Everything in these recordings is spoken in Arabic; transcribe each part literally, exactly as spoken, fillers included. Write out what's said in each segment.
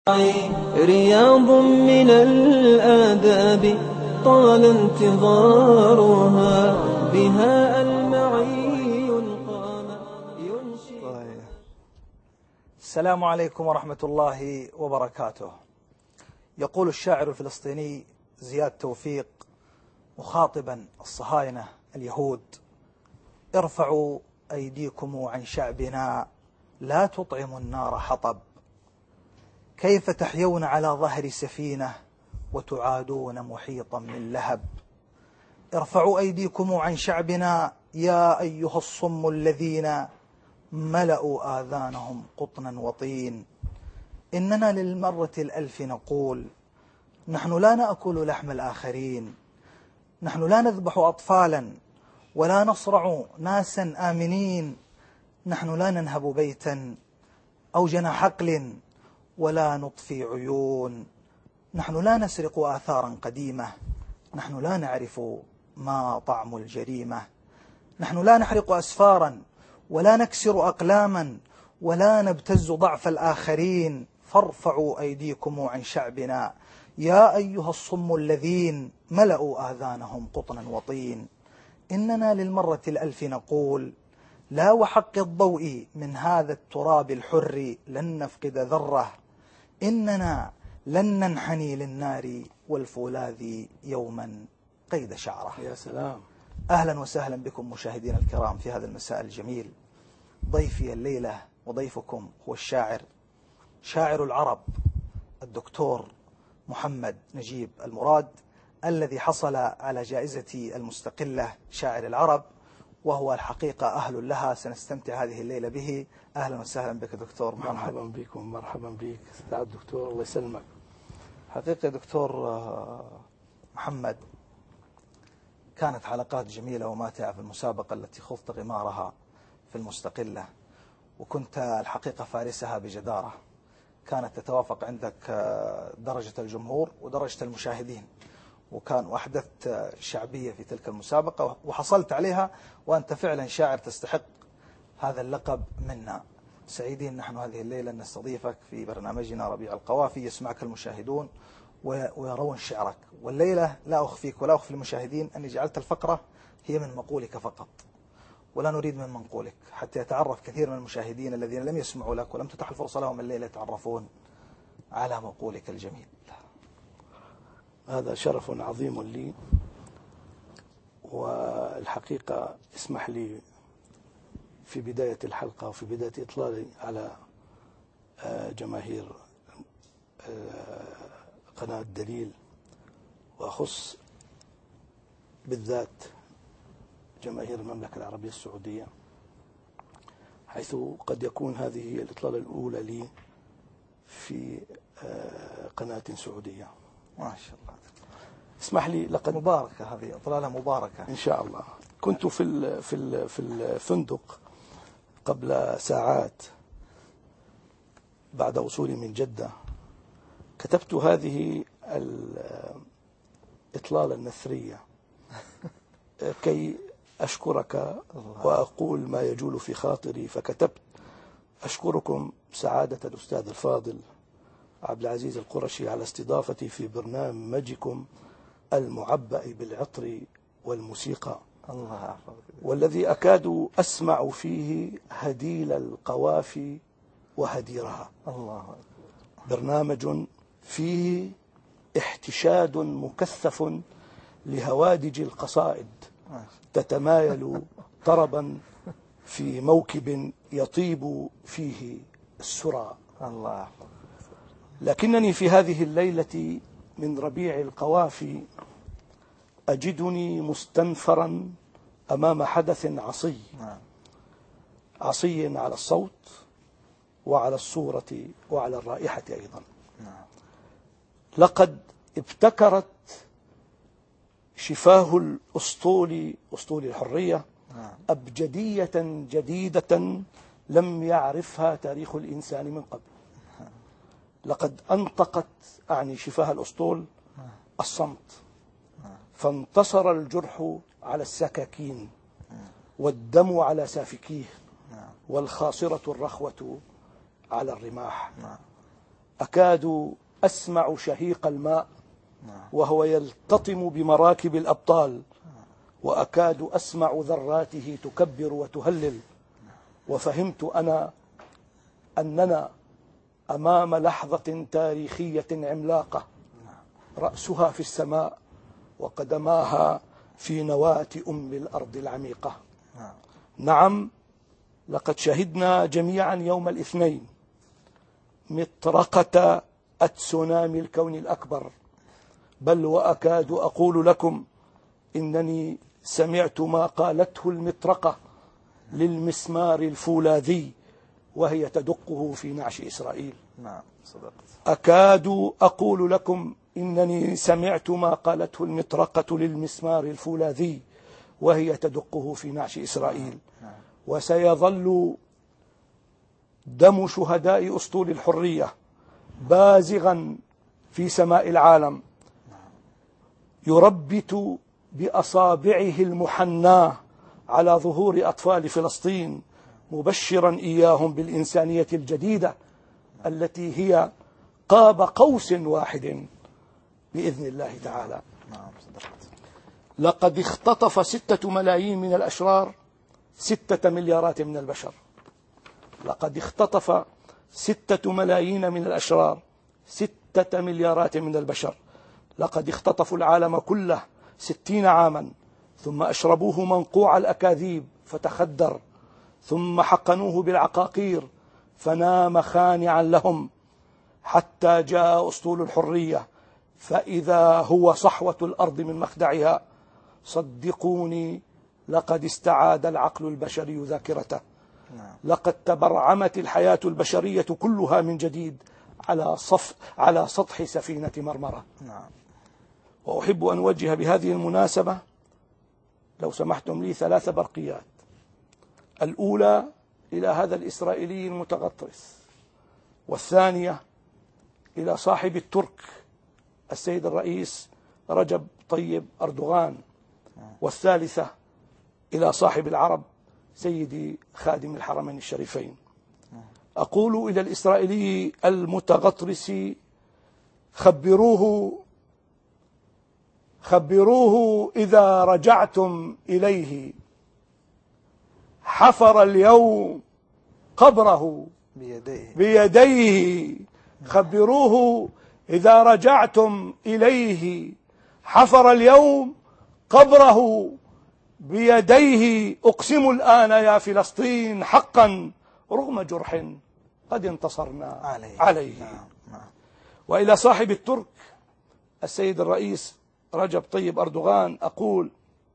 رياض من الآداب طال انتظارها، بها المعي قام ينشي. طيب. السلام عليكم ورحمة الله وبركاته. يقول الشاعر الفلسطيني زياد توفيق مخاطبا الصهاينة اليهود: ارفعوا أيديكم عن شعبنا لا تطعموا النار حطب، كيف تحيون على ظهر سفينة وتعادون محيطا من لهب. ارفعوا أيديكم عن شعبنا يا أيها الصم الذين ملأوا آذانهم قطنا وطين، إننا للمرة الألف نقول نحن لا نأكل لحم الآخرين، نحن لا نذبح أطفالا ولا نصرع ناسا آمنين، نحن لا ننهب بيتا أو جناح عقل ولا نطفي عيون، نحن لا نسرق آثارا قديمة، نحن لا نعرف ما طعم الجريمة، نحن لا نحرق أسفارا ولا نكسر أقلاما ولا نبتز ضعف الآخرين، فارفعوا أيديكم عن شعبنا يا أيها الصم الذين ملأوا آذانهم قطنا وطين، إننا للمرة الألف نقول لا وحق الضوء من هذا التراب الحر لن نفقد ذرة، إننا لن ننحني للنار والفولاذ يوما قيد شعره. يا سلام. أهلا وسهلا بكم مشاهدينا الكرام في هذا المساء الجميل. ضيفي الليلة وضيفكم هو الشاعر شاعر العرب الدكتور محمد نجيب المراد، الذي حصل على جائزة المستقلة شاعر العرب، وهو الحقيقة أهل لها. سنستمتع هذه الليلة به. أهلا وسهلا بك دكتور محمد. مرحبا بكم. مرحبا بك سعد دكتور، الله يسلمك. حقيقة دكتور محمد، كانت حلقات جميلة وماتعة في المسابقة التي خضت غمارها في المستقلة، وكنت الحقيقة فارسها بجدارة. كانت تتوافق عندك درجة الجمهور ودرجة المشاهدين، وكان وحدثت شعبية في تلك المسابقة وحصلت عليها، وأنت فعلا شاعر تستحق هذا اللقب منا. سعيدين نحن هذه الليلة أن نستضيفك في برنامجنا ربيع القوافي، يسمعك المشاهدون ويرون شعرك. والليلة لا أخفيك ولا أخفي المشاهدين أني جعلت الفقرة هي من مقولك فقط، ولا نريد من منقولك، حتى يتعرف كثير من المشاهدين الذين لم يسمعوا لك ولم تتح الفرصة لهم الليلة يتعرفون على مقولك الجميل. هذا شرف عظيم لي، والحقيقة اسمح لي في بداية الحلقة وفي بداية إطلالي على جماهير قناة دليل، وأخص بالذات جماهير المملكة العربية السعودية، حيث قد يكون هذه هي الإطلالة الأولى لي في قناة سعودية. ما شاء الله. اسمح لي، لقد مباركة هذه إطلالة مباركة إن شاء الله. كنت في ال في ال في الفندق قبل ساعات بعد وصولي من جدة، كتبت هذه الإطلالة النثرية كي أشكرك وأقول ما يجول في خاطري، فكتبت: أشكركم سعادة الأستاذ الفاضل عبد العزيز القرشي على استضافتي في برنامجكم المعبأ بالعطر والموسيقى، الله يحفظك، والذي أكاد أسمع فيه هديل القوافي وهديرها. الله. برنامج فيه احتشاد مكثف لهوادج القصائد تتمايل طربا في موكب يطيب فيه السرى. الله يحفظك. لكنني في هذه الليلة من ربيع القوافي أجدني مستنفرا أمام حدث عصي، عصي على الصوت وعلى الصورة وعلى الرائحة أيضا. لقد ابتكرت شفاه الأسطول، أسطول الحرية، أبجدية جديدة لم يعرفها تاريخ الإنسان من قبل. لقد أنطقت أعني شفاه الأسطول الصمت، فانتصر الجرح على السكاكين والدم على سافكيه والخاصرة الرخوة على الرماح. أكاد أسمع شهيق الماء وهو يلتطم بمراكب الأبطال، وأكاد أسمع ذراته تكبر وتهلل. وفهمت أنا أننا أمام لحظة تاريخية عملاقة رأسها في السماء وقدماها في نواة أم الأرض العميقة. نعم، لقد شهدنا جميعا يوم الاثنين مطرقة التسونامي الكون الأكبر، بل وأكاد أقول لكم إنني سمعت ما قالته المطرقة للمسمار الفولاذي وهي تدقه في نعش إسرائيل. نعم صدقت. أكاد أقول لكم إنني سمعت ما قالته المطرقة للمسمار الفولاذي وهي تدقه في نعش إسرائيل. وسيظل دم شهداء أسطول الحرية بازغا في سماء العالم، يربت بأصابعه المحناة على ظهور أطفال فلسطين، مبشرا إياهم بالإنسانية الجديدة التي هي قاب قوس واحد بإذن الله تعالى. لقد اختطف ستة ملايين من الأشرار ستة مليارات من البشر. لقد اختطف ستة ملايين من الأشرار ستة مليارات من البشر. لقد اختطفوا العالم كله ستين عاما، ثم أشربوه منقوع الأكاذيب فتخدر، ثم حقنوه بالعقاقير فنام خانعا لهم، حتى جاء أسطول الحرية فإذا هو صحوة الأرض من مخدعها. صدقوني، لقد استعاد العقل البشري ذاكرته. لقد تبرعمت الحياة البشرية كلها من جديد على صف على سطح سفينة مرمرة. وأحب أن أوجه بهذه المناسبة لو سمحتم لي ثلاث برقيات. الأولى إلى هذا الإسرائيلي المتغطرس، والثانية إلى صاحب الترك السيد الرئيس رجب طيب أردوغان، والثالثة إلى صاحب العرب سيدي خادم الحرمين الشريفين. أقول إلى الإسرائيلي المتغطرس: خبروه خبروه إذا رجعتم إليه حفر اليوم قبره بيديه, بيديه. خبروه إذا رجعتم إليه حفر اليوم قبره بيديه. أقسم الآن يا فلسطين حقا رغم جرح قد انتصرنا عليه, عليه. نعم. نعم. وإلى صاحب الترك السيد الرئيس رجب طيب أردوغان أقول: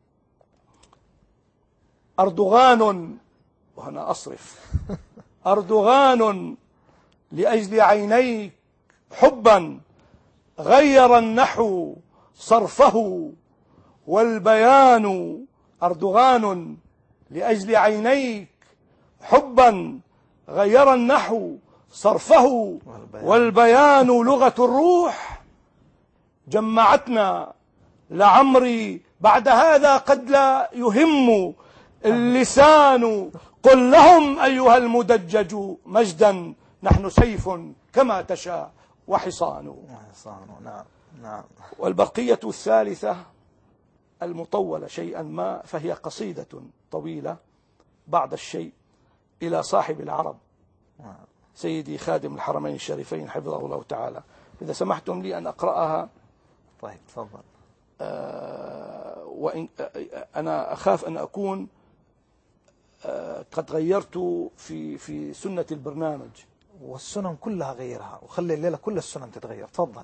أردوغان، وهنا أصرف، أردوغان لأجل عينيك حبا غير النحو صرفه والبيان. أردوغان لأجل عينيك حبا غير النحو صرفه والبيان لغة الروح. جمعتنا لعمري بعد هذا قد لا يهم اللسان. قل لهم أيها المدجج مجدا نحن سيف كما تشاء وحصان. نعم. نعم. والبقية الثالثة المطولة شيئا ما، فهي قصيدة طويلة بعض الشيء إلى صاحب العرب سيدي خادم الحرمين الشريفين حفظه الله تعالى. إذا سمحتم لي أن أقرأها. طيب تفضل. آه وإن آه أنا أخاف أن أكون آه قد غيرت في في سنة البرنامج، والسنن كلها غيرها، وخلي الليلة كل السنن تتغير. تفضل.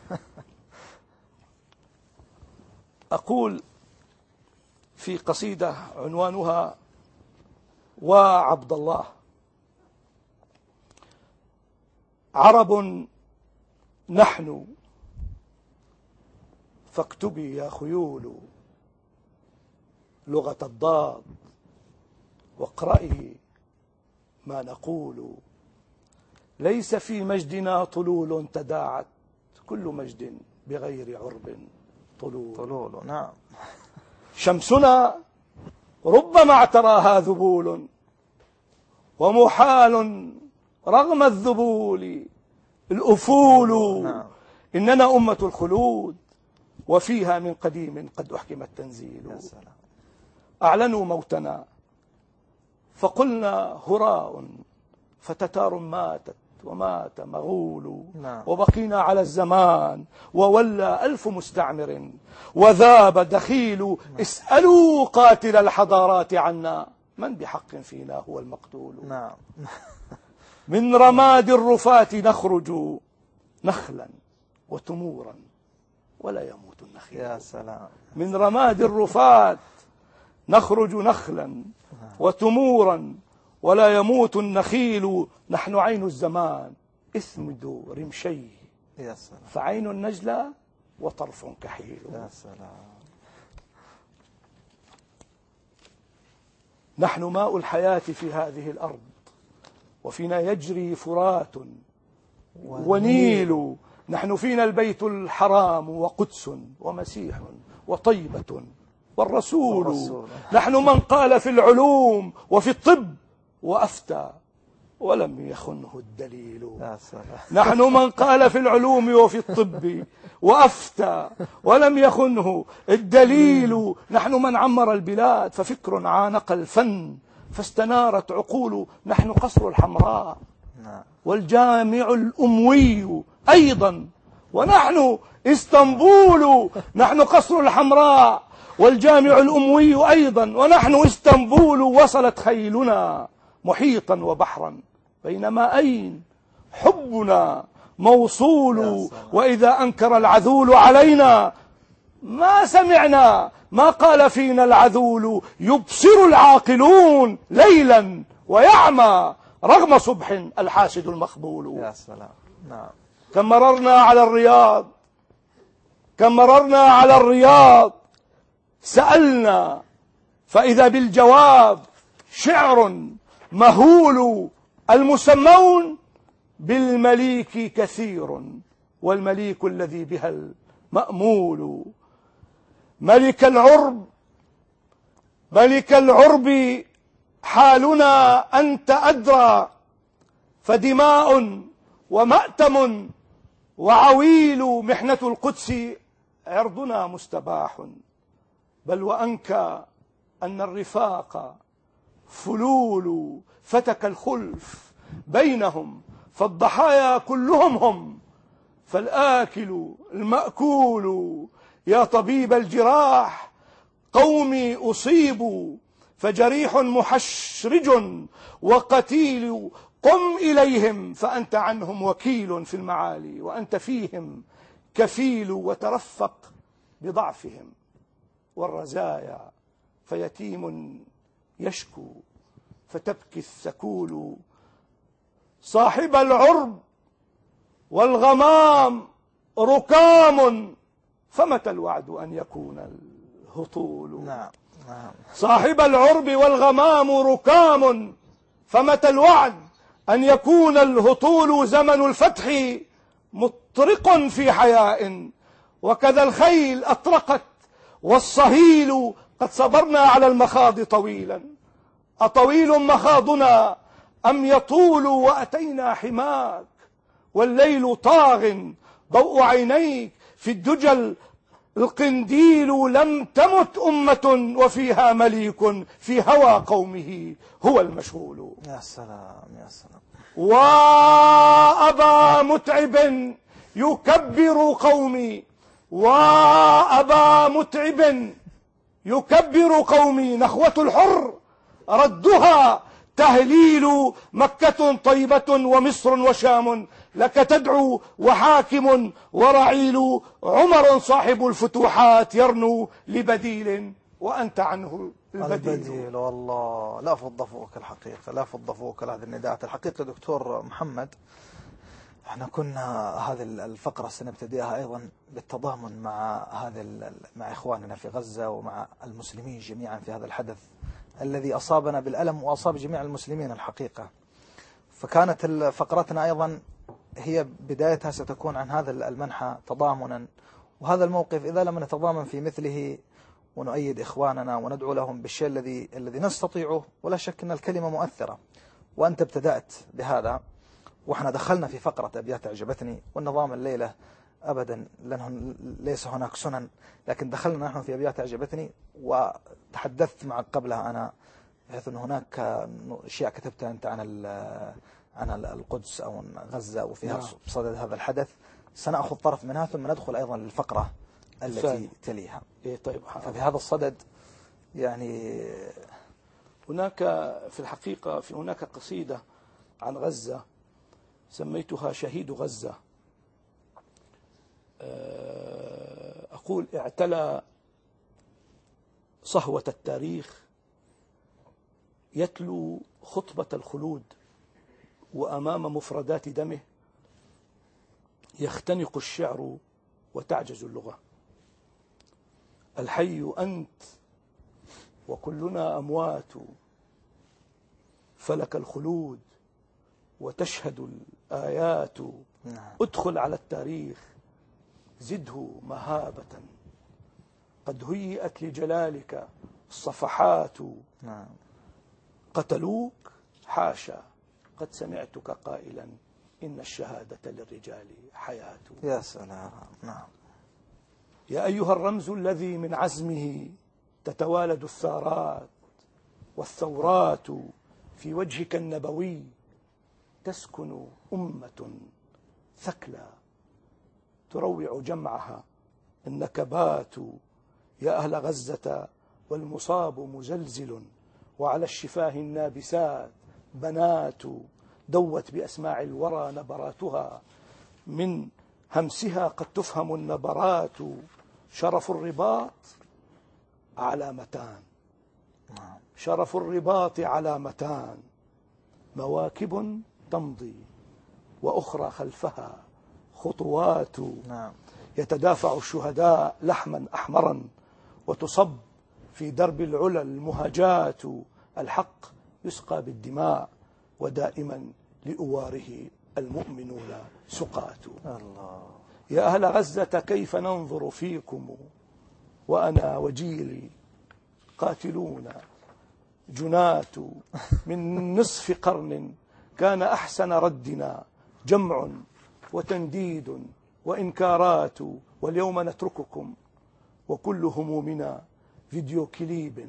أقول في قصيدة عنوانها وعبد الله: عرب نحن فاكتبي يا خيول لغة الضاد واقرئي ما نقول. ليس في مجدنا طلول تداعت، كل مجد بغير عرب طلول. طلول. نعم. شمسنا ربما اعتراها ذبول، ومحال رغم الذبول الأفول. نعم. إننا أمة الخلود وفيها من قديم قد أحكم التنزيل. يا سلام. أعلنوا موتنا فقلنا هراء، فتتار ماتت ومات مغول. نعم. وبقينا على الزمان وولى ألف مستعمر وذاب دخيل. اسألوا قاتل الحضارات عنا، من بحق فينا هو المقتول. نعم. من رماد الرفات نخرج نخلا وتمورا ولا يموت النخيل. يا سلام. من رماد الرفات نخرج نخلا وتمورا ولا يموت النخيل. نحن عين الزمان إثمد رمشيه، يا سلام. فعين النجلة وطرف كحيل. يا سلام. نحن ماء الحياة في هذه الأرض، وفينا يجري فرات ونيل. نحن فينا البيت الحرام وقدس ومسيح وطيبة والرسول. والرسول. نحن من قال في العلوم وفي الطب وأفتى ولم يخنه الدليل. يا سلام. نحن من قال في العلوم وفي الطب وأفتى ولم يخنه الدليل. نحن من عمر البلاد ففكر عانق الفن فاستنارت عقول. نحن قصر الحمراء والجامع الأموي أيضا، ونحن اسطنبول. نحن قصر الحمراء والجامع الأموي أيضا، ونحن اسطنبول. وصلت خيلنا محيطا وبحرا بينما أين حبنا موصول. وإذا أنكر العذول علينا ما سمعنا ما قال فينا العذول. يبصر العاقلون ليلا ويعمى رغم صبح الحاسد المخبول. يا سلام. نعم. كم مررنا على الرياض كم مررنا على الرياض سألنا فإذا بالجواب شعر مهول. المسمون بالمليك كثير والمليك الذي بها المأمول. ملك العرب ملك العرب حالنا أنت أدرى، فدماء ومأتم وعويل. محنة القدس عرضنا مستباح، بل وأنكى أن الرفاق فلول. فتك الخلف بينهم فالضحايا كلهم هم، فالآكل المأكول. يا طبيب الجراح قومي أصيبوا، فجريح محشرج وقتيل. قم إليهم فأنت عنهم وكيل في المعالي، وأنت فيهم كفيل. وترفق بضعفهم والرزايا، فيتيم يشكو فتبكي الثكول. صاحب العرب والغمام ركام، فمتى الوعد أن يكون الهطول. نعم. نعم. صاحب العرب والغمام ركام، فمتى الوعد أن يكون الهطول. زمن الفتح مطرق في حياء، وكذا الخيل أطرقت والصهيل. قد صبرنا على المخاض طويلا، أطويل مخاضنا أم يطول. وأتينا حماك والليل طاغ ضوء عينيك في الدجى القنديل. لم تمت أمة وفيها مليك في هوى قومه هو المشغول. يا سلام. يا سلام. وأبا متعب يكبر قومي وأبا متعب يكبر قومي. نخوة الحر ردها تهليل. مكة طيبة ومصر وشام لك تدعو وحاكم ورعيل. عمر صاحب الفتوحات يرنو لبديل وأنت عنه البديل. البديل. والله لا فض فوق الحقيقة، لا فض فوق هذه النداءات الحقيقة. دكتور محمد، احنا كنا هذه الفقرة سنبتدئها أيضا بالتضامن مع هذا مع إخواننا في غزة ومع المسلمين جميعا في هذا الحدث الذي أصابنا بالألم وأصاب جميع المسلمين الحقيقة. فكانت فقرتنا أيضا هي بدايتها ستكون عن هذا المنحى تضامنا، وهذا الموقف إذا لم نتضامن في مثله ونؤيد إخواننا وندعو لهم بالشيء الذي الذي نستطيعه، ولا شك أن الكلمة مؤثرة، وأنت ابتدأت بهذا وإحنا دخلنا في فقرة أبيات أعجبتني، والنظام الليلة أبدا لأنه ليس هناك سنن، لكن دخلنا نحن في أبيات أعجبتني، وتحدثت معك قبلها أنا بحيث أن هناك أشياء كتبتها أنت عن عن القدس أو غزة وفيها بصدد هذا الحدث. سنأخذ طرف منها ثم ندخل أيضا للفقرة التي تليها. إيه طيب. ففي هذا الصدد يعني هناك في الحقيقة في هناك قصيدة عن غزة سميتها شهيد غزة. أقول: اعتلى صهوة التاريخ يتلو خطبة الخلود، وأمام مفردات دمه يختنق الشعر وتعجز اللغة. الحي أنت وكلنا أموات، فلك الخلود وتشهد الآيات. ادخل على التاريخ زده مهابة، قد هيئت لجلالك الصفحات. قتلوك حاشا، قد سمعتك قائلا إن الشهادة للرجال حياة. يا سلام. نعم. يا أيها الرمز الذي من عزمه تتوالد الثارات والثورات، في وجهك النبوي تسكن أمة ثكلى تروع جمعها النكبات. يا أهل غزة والمصاب مزلزل، وعلى الشفاه النابسات بنات. دوت بأسماع الورى نبراتها، من همسها قد تفهم النبرات. شرف الرباط علامتان، شرف الرباط علامتان، مواكب تمضي وأخرى خلفها خطوات. يتدافع الشهداء لحما أحمرا، وتصب في درب العلا المهجات. الحق يسقى بالدماء، ودائما لأواره المؤمنون سقات. الله. يا أهل غزة كيف ننظر فيكم وأنا وجيلي قاتلون جنات. من نصف قرن كان أحسن ردنا جمع وتنديد وإنكارات، واليوم نترككم وكل همومنا فيديو كليب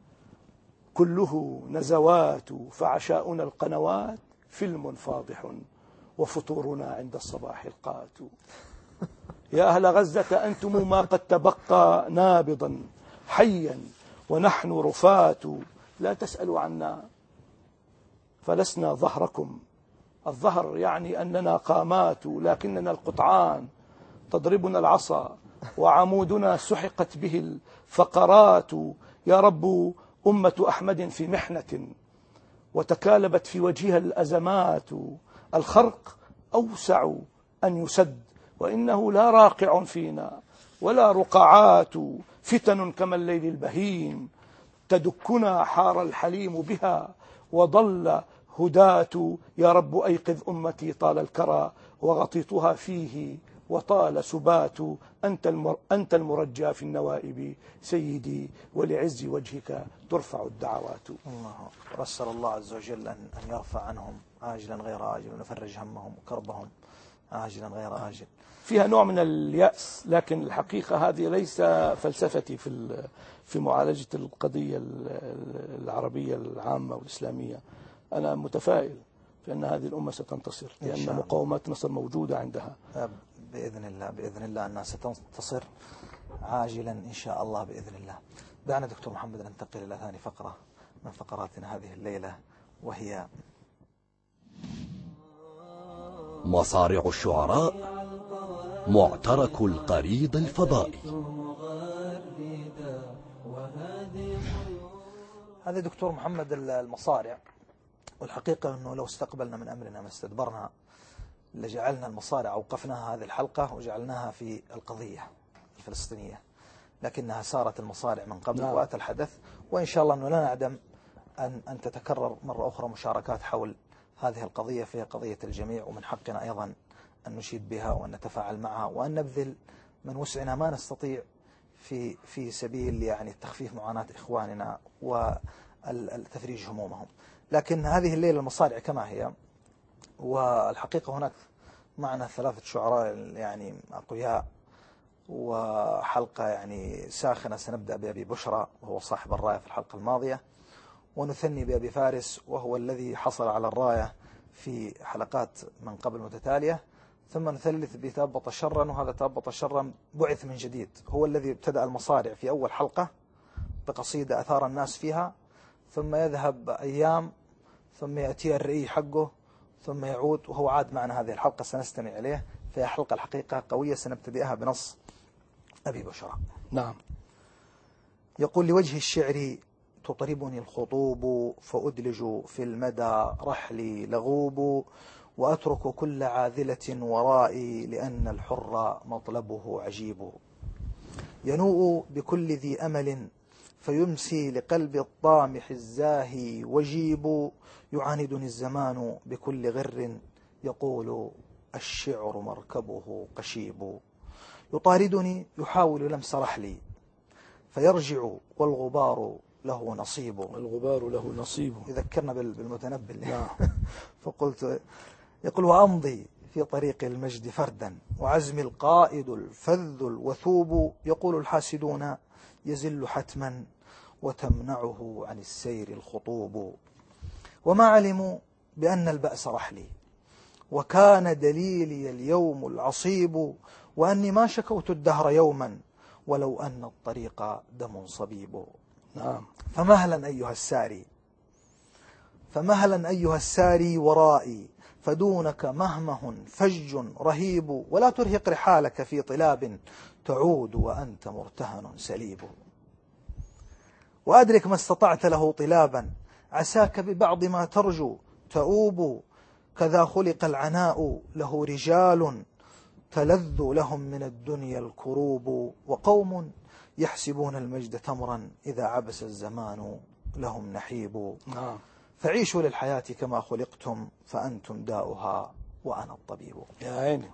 كله نزوات. فعشاؤنا القنوات فيلم فاضح، وفطورنا عند الصباح القات. يا أهل غزة أنتم ما قد تبقى نابضا حيا، ونحن رفات. لا تسألوا عنا فلسنا ظهركم، الظهر يعني أننا قامات، لكننا القطعان تضربنا العصا، وعمودنا سحقت به الفقرات. يا رب أمة أحمد في محنة، وتكالبت في وجهها الأزمات. الخرق أوسع أن يسد، وإنه لا راقع فينا ولا رقعات. فتن كما الليل البهيم تدكنا، حار الحليم بها وضل هداة. يا رب أيقظ أمتي، طال الكرى وغطيتها فيه وطال سبات. أنت, المر أنت المرجى في النوائب سيدي، ولعز وجهك ترفع الدعوات. الله. وأسأل الله عز وجل أن يرفع عنهم عاجلا غير آجل، ونفرج همهم وكربهم عاجلا غير آجل. فيها نوع من اليأس، لكن الحقيقة هذه ليس فلسفتي في في معالجة القضية العربية العامة والإسلامية. أنا متفائل بأن هذه الأمة ستنتصر، لأن مقاومات مصر موجودة عندها بإذن الله. بإذن الله أنها ستنتصر عاجلا إن شاء الله بإذن الله. دعنا دكتور محمد ننتقل إلى ثاني فقرة من فقراتنا هذه الليلة، وهي مصارع الشعراء، معترك القريض الفضائي. هذا دكتور محمد المصارع، والحقيقة أنه لو استقبلنا من أمرنا ما استدبرنا لجعلنا المصارع، أوقفناها هذه الحلقة وجعلناها في القضية الفلسطينية، لكنها سارت المصارع من قبل وأتى الحدث. وإن شاء الله أنه لا نعدم أن, أن تتكرر مرة أخرى مشاركات حول هذه القضية، فهي قضية الجميع، ومن حقنا أيضا أن نشيد بها وأن نتفاعل معها، وأن نبذل من وسعنا ما نستطيع في في سبيل يعني تخفيف معاناة إخواننا وتفريج همومهم. لكن هذه الليلة المصارع كما هي، والحقيقة هناك معنا ثلاثة شعراء يعني أقوياء، وحلقة يعني ساخنة. سنبدأ بأبي بشرى وهو صاحب الراية في الحلقة الماضية، ونثني بأبي فارس وهو الذي حصل على الراية في حلقات من قبل متتالية، ثم نثلث بتابط شرا، وهذا تابط شرا بعث من جديد، هو الذي ابتدأ المصارع في أول حلقة بقصيدة أثار الناس فيها، ثم يذهب أيام، ثم يأتي الرئي حقه، ثم يعود، وهو عاد معنا هذه الحلقة سنستمع إليه. فهي حلقة الحقيقة قوية، سنبتدئها بنص أبي بشرى. نعم. يقول: لوجه الشعر تطربني الخطوب، فأدلج في المدى رحلي لغوب، وأترك كل عاذلة ورائي، لأن الحر مطلبه عجيب. ينوء بكل ذي أمل، فيمسي لقلب الطامح الزاهي وجيب. يعاندني الزمان بكل غر، يقول الشعر مركبه قشيب. يطاردني يحاول لمس رحلي، فيرجع والغبار له نصيب. الغبار له نصيب. يذكرنا بالمتنبي. نعم. فقلت، يقول: وأمضي في طريق المجد فردا، وعزمي القائد الفذ الوثوب. يقول الحاسدون يزل حتما، وتمنعه عن السير الخطوب. وما علموا بأن البأس رحلي، وكان دليلي اليوم العصيب، وأني ما شكوت الدهر يوما، ولو أن الطريق دم صبيب. نعم. فمهلا أيها الساري، فمهلا أيها الساري ورائي، فدونك مهمه فج رهيب. ولا ترهق رحالك في طلاب، تعود وأنت مرتهن سليب. وأدرك ما استطعت له طلابا، عساك ببعض ما ترجو تؤوب. كذا خلق العناء له رجال، تلذ لهم من الدنيا الكروب. وقوم يحسبون المجد تمرا، إذا عبس الزمان لهم نحيب. نعم. فعيشوا للحياة كما خلقتم، فأنتم داؤها وأنا الطبيب. يا عيني.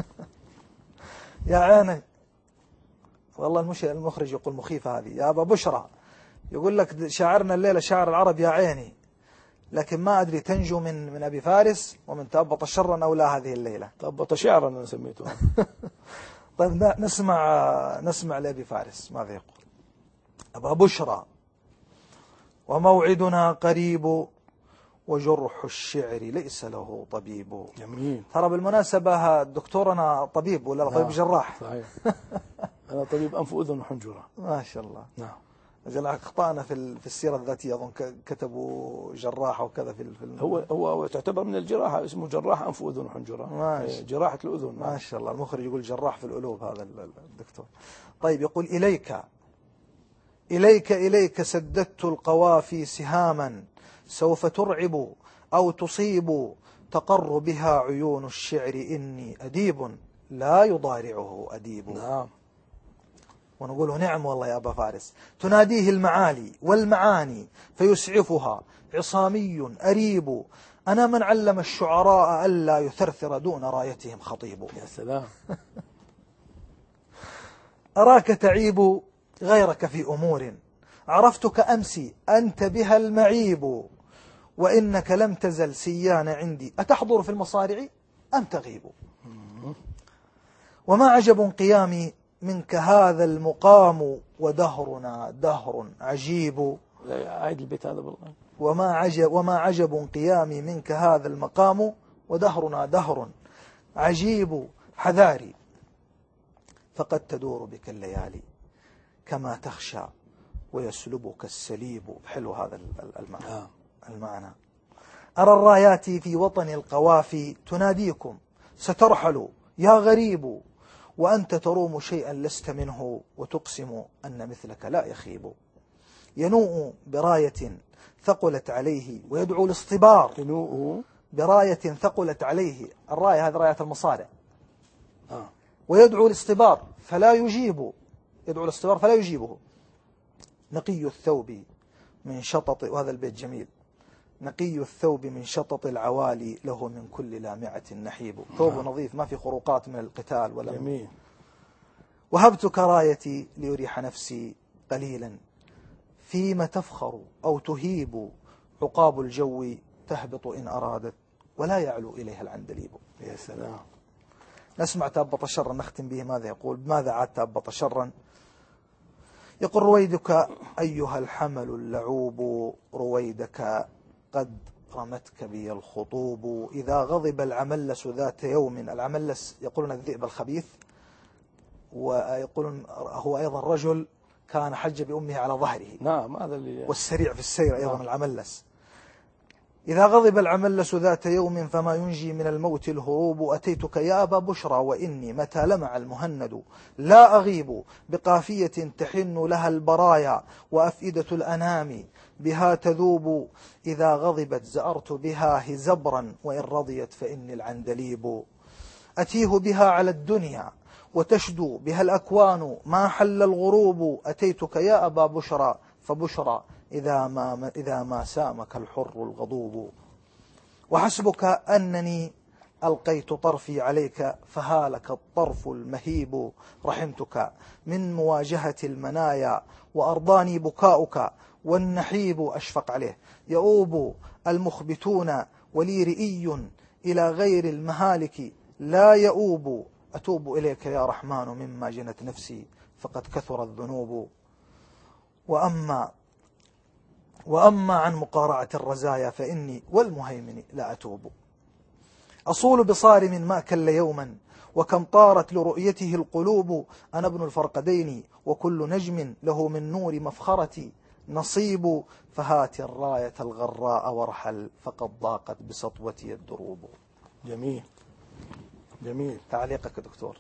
يا عيني. والله المخرج يقول مخيفة هذه يا أبا بشرى، يقول لك شاعرنا الليلة شاعر العرب يا عيني، لكن ما أدري تنجو من من أبي فارس ومن تأبط شرا أو لا هذه الليلة. تأبط شعرا أنا سميته. طيب نسمع نسمع لأبي فارس ماذا يقول. أبا بشرى: وموعدنا قريب، وجرح الشعر ليس له طبيب. جميل. ترى بالمناسبة الدكتور أنا طبيب ولا طبيب جراح؟ صحيح. أنا طبيب أنف وأذن وحنجرة. ما شاء الله. نعم. أجل أخطأنا في في السيرة الذاتية، أظن كتبوا جراح وكذا في الفيلم. هو هو تعتبر من الجراحة، اسمه جراح أنف وأذن وحنجرة. جراحة الأذن. ما شاء الله. المخرج يقول جراح في القلوب هذا الدكتور. طيب يقول: إليك إليك إليك سددت القوافي سهاما، سوف ترعب أو تصيب. تقر بها عيون الشعر، إني أديب لا يضارعه أديب. نعم. ونقول نعم والله يا أبا فارس. تناديه المعالي والمعاني، فيسعفها عصامي أريب. أنا من علم الشعراء ألا يثرثر دون رايتهم خطيب. يا سلام. أراك تعيب غيرك في أمور، عرفتك أمسي أنت بها المعيب. وإنك لم تزل سيان عندي، أتحضر في المصارع أم تغيب. وما عجب قيامي منك هذا المقام، ودهرنا دهر عجيب. عيد البيت هذا بالله. وما عجب وما عجب قيامي منك هذا المقام، ودهرنا دهر عجيب. حذاري فقد تدور بك الليالي، كما تخشى ويسلبك السليب. حلو هذا المعنى. المعنى. أرى الرايات في وطن القوافي، تناديكم سترحل يا غريب. وأنت تروم شيئا لست منه، وتقسم أن مثلك لا يخيب. ينوء براية ثقلت عليه، ويدعو الاصطبار. ينوء براية ثقلت عليه، الراية هذه راية المصارع. آه. ويدعو الاصطبار فلا يجيب، يدعو الاصطبار فلا يجيبه. نقي الثوب من شطط، وهذا البيت جميل. نقي الثوب من شطط العوالي، له من كل لامعة نحيب. ثوب نظيف ما في خروقات من القتال ولا جميل. وهبتك رايتي ليريح نفسي قليلا، فيما تفخر أو تهيب. عقاب الجو تهبط إن أرادت ولا يعلو إليها العندليب. يا سلام. نسمع تأبط شرا نختم به ماذا يقول. بماذا عاد تأبط شرا؟ يقول: رويدك أيها الحمل اللعوب، رويدك قد رمتك بي الخطوب. إذا غضب العملس ذات يوم، العملس يقولون الذئب الخبيث، ويقولون هو أيضا رجل كان حج بأمه على ظهره. نعم هذا اللي والسريع في السير أيضا. نعم. العملس. إذا غضب العملس ذات يوم فما ينجي من الموت الهروب. أتيتك يا أبا بشرى وإني متى لمع المهند لا أغيب، بقافية تحن لها البرايا وأفئدة الأنام بها تذوب. إذا غضبت زأرت بها هزبرا، وإن رضيت فإني العندليب. أتيه بها على الدنيا وتشدو بها الأكوان، ما حل الغروب. أتيتك يا أبا بشرى فبشرى إذا ما, إذا ما سامك الحر الغضوب. وحسبك أنني ألقيت طرفي عليك فهالك الطرف المهيب. رحمتك من مواجهة المنايا وأرضاني بكاؤك، والنحيب أشفق عليه يؤوب المخبتون، ولي رئي إلى غير المهالك لا يؤوب. أتوب إليك يا رحمن مما جنت نفسي، فقد كثر الذنوب. وأما وأما عن مقارعة الرزايا فإني والمهيمن لا أتوب. أصول بصارم ما كل يوما، وكم طارت لرؤيته القلوب. أنا ابن الفرقدين وكل نجم له من نور مفخرتي نصيب. فهات الراية الغراء وارحل، فقد ضاقت بسطوتي الدروب. جميل جميل. تعليقك دكتور.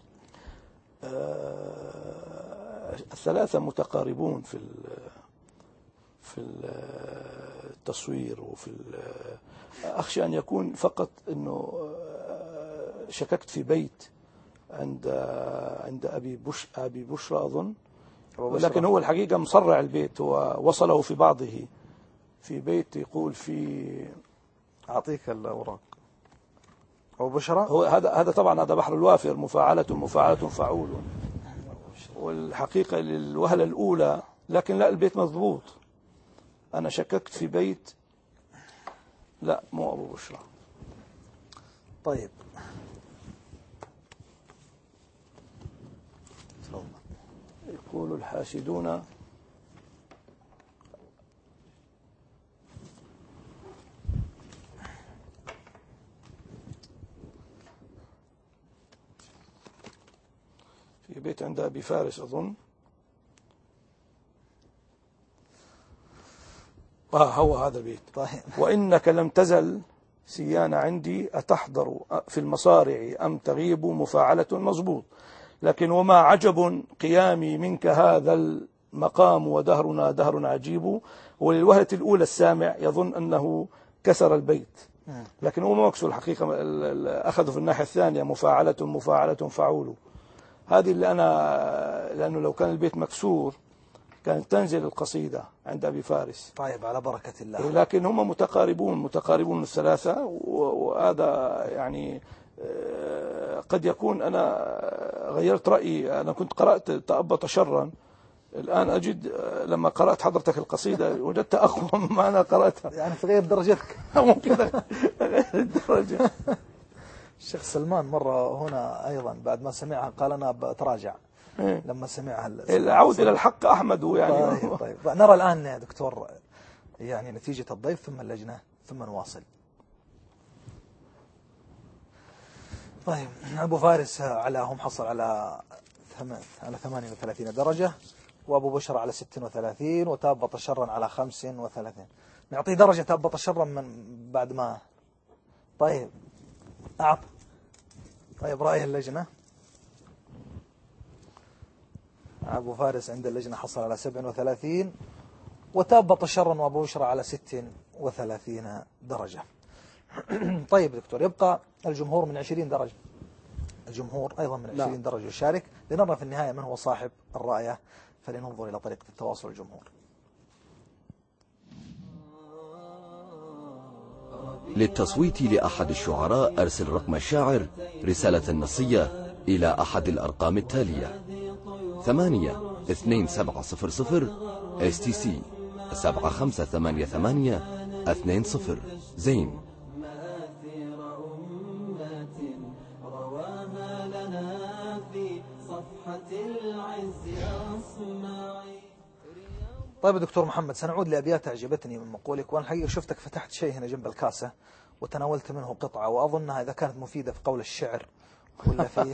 آه الثلاثة متقاربون في في التصوير وفي أخشى أن يكون فقط أنه شككت في بيت عند عند أبي بش أبي بشرى أظن، ولكن هو الحقيقة مصرع البيت، هو وصله في بعضه في بيت يقول في أعطيك الأوراق. أبو بشرى هو هذا هذا طبعا هذا بحر الوافر، مفاعلة مفاعلة فعول. والحقيقة للوهلة الأولى لكن لا البيت مضبوط، أنا شككت في بيت لا مو أبو بشرى. طيب يقول الحاشدون في بيت عند أبي فارس أظن. آه هو هذا البيت. طيب. وإنك لم تزل سيان عندي أتحضر في المصارع أم تغيب مفاعلة مضبوط. لكن وما عجب قيامي منك هذا المقام ودهرنا دهر عجيب. وللوهلة الأولى السامع يظن أنه كسر البيت، لكن هو ما مكسور الحقيقة، أخذوا في الناحية الثانية مفاعلة مفاعلة فعول. هذه اللي أنا لأنه لو كان البيت مكسور كانت تنزل القصيدة عند أبي فارس. طيب على بركة الله. لكن هم متقاربون متقاربون الثلاثة، وهذا يعني قد يكون أنا غيرت رأيي. أنا كنت قرأت تأبط شرا، الآن أجد لما قرأت حضرتك القصيدة وجدت أقوى مما أنا قرأتها. يعني تغير درجتك. ممكن أغير الدرجة. الشيخ سلمان مرة هنا أيضا بعد ما سمعها قال أنا بتراجع لما سمعها. العود إلى الحق أحمد يعني. طيب, طيب. نرى الآن يا دكتور يعني نتيجة الضيف ثم اللجنة ثم نواصل. طيب أبو فارس على هم حصل على على ثمانية وثلاثين درجة، وأبو بشرى على ستة وثلاثين، وتابط شرا على خمسة وثلاثين. نعطيه درجة تابط شرا من بعد ما. طيب أعط. طيب رأي اللجنة. أبو فارس عند اللجنة حصل على سبعة وثلاثين، وتابط شرا وأبو بشرى على ستة وثلاثين درجة. طيب دكتور، يبقى الجمهور من عشرين درجة. الجمهور أيضا من عشرين درجة يشارك. لنرى في النهاية من هو صاحب الرأي، فلننظر إلى طريقة التواصل الجمهور. للتصويت لأحد الشعراء أرسل رقم الشاعر رسالة نصية إلى أحد الأرقام التالية: ثمانية اثنين سبعة صفر صفر اس تي سي سبعة خمسة ثمانية ثمانية اثنين صفر زين. صفحة العز أصمعي. طيب دكتور محمد، سنعود لأبيات أعجبتني من مقولك، وأنا الحقيقة شفتك فتحت شيء هنا جنب الكاسة وتناولت منه قطعة، وأظنها إذا كانت مفيدة في قول الشعر ولا في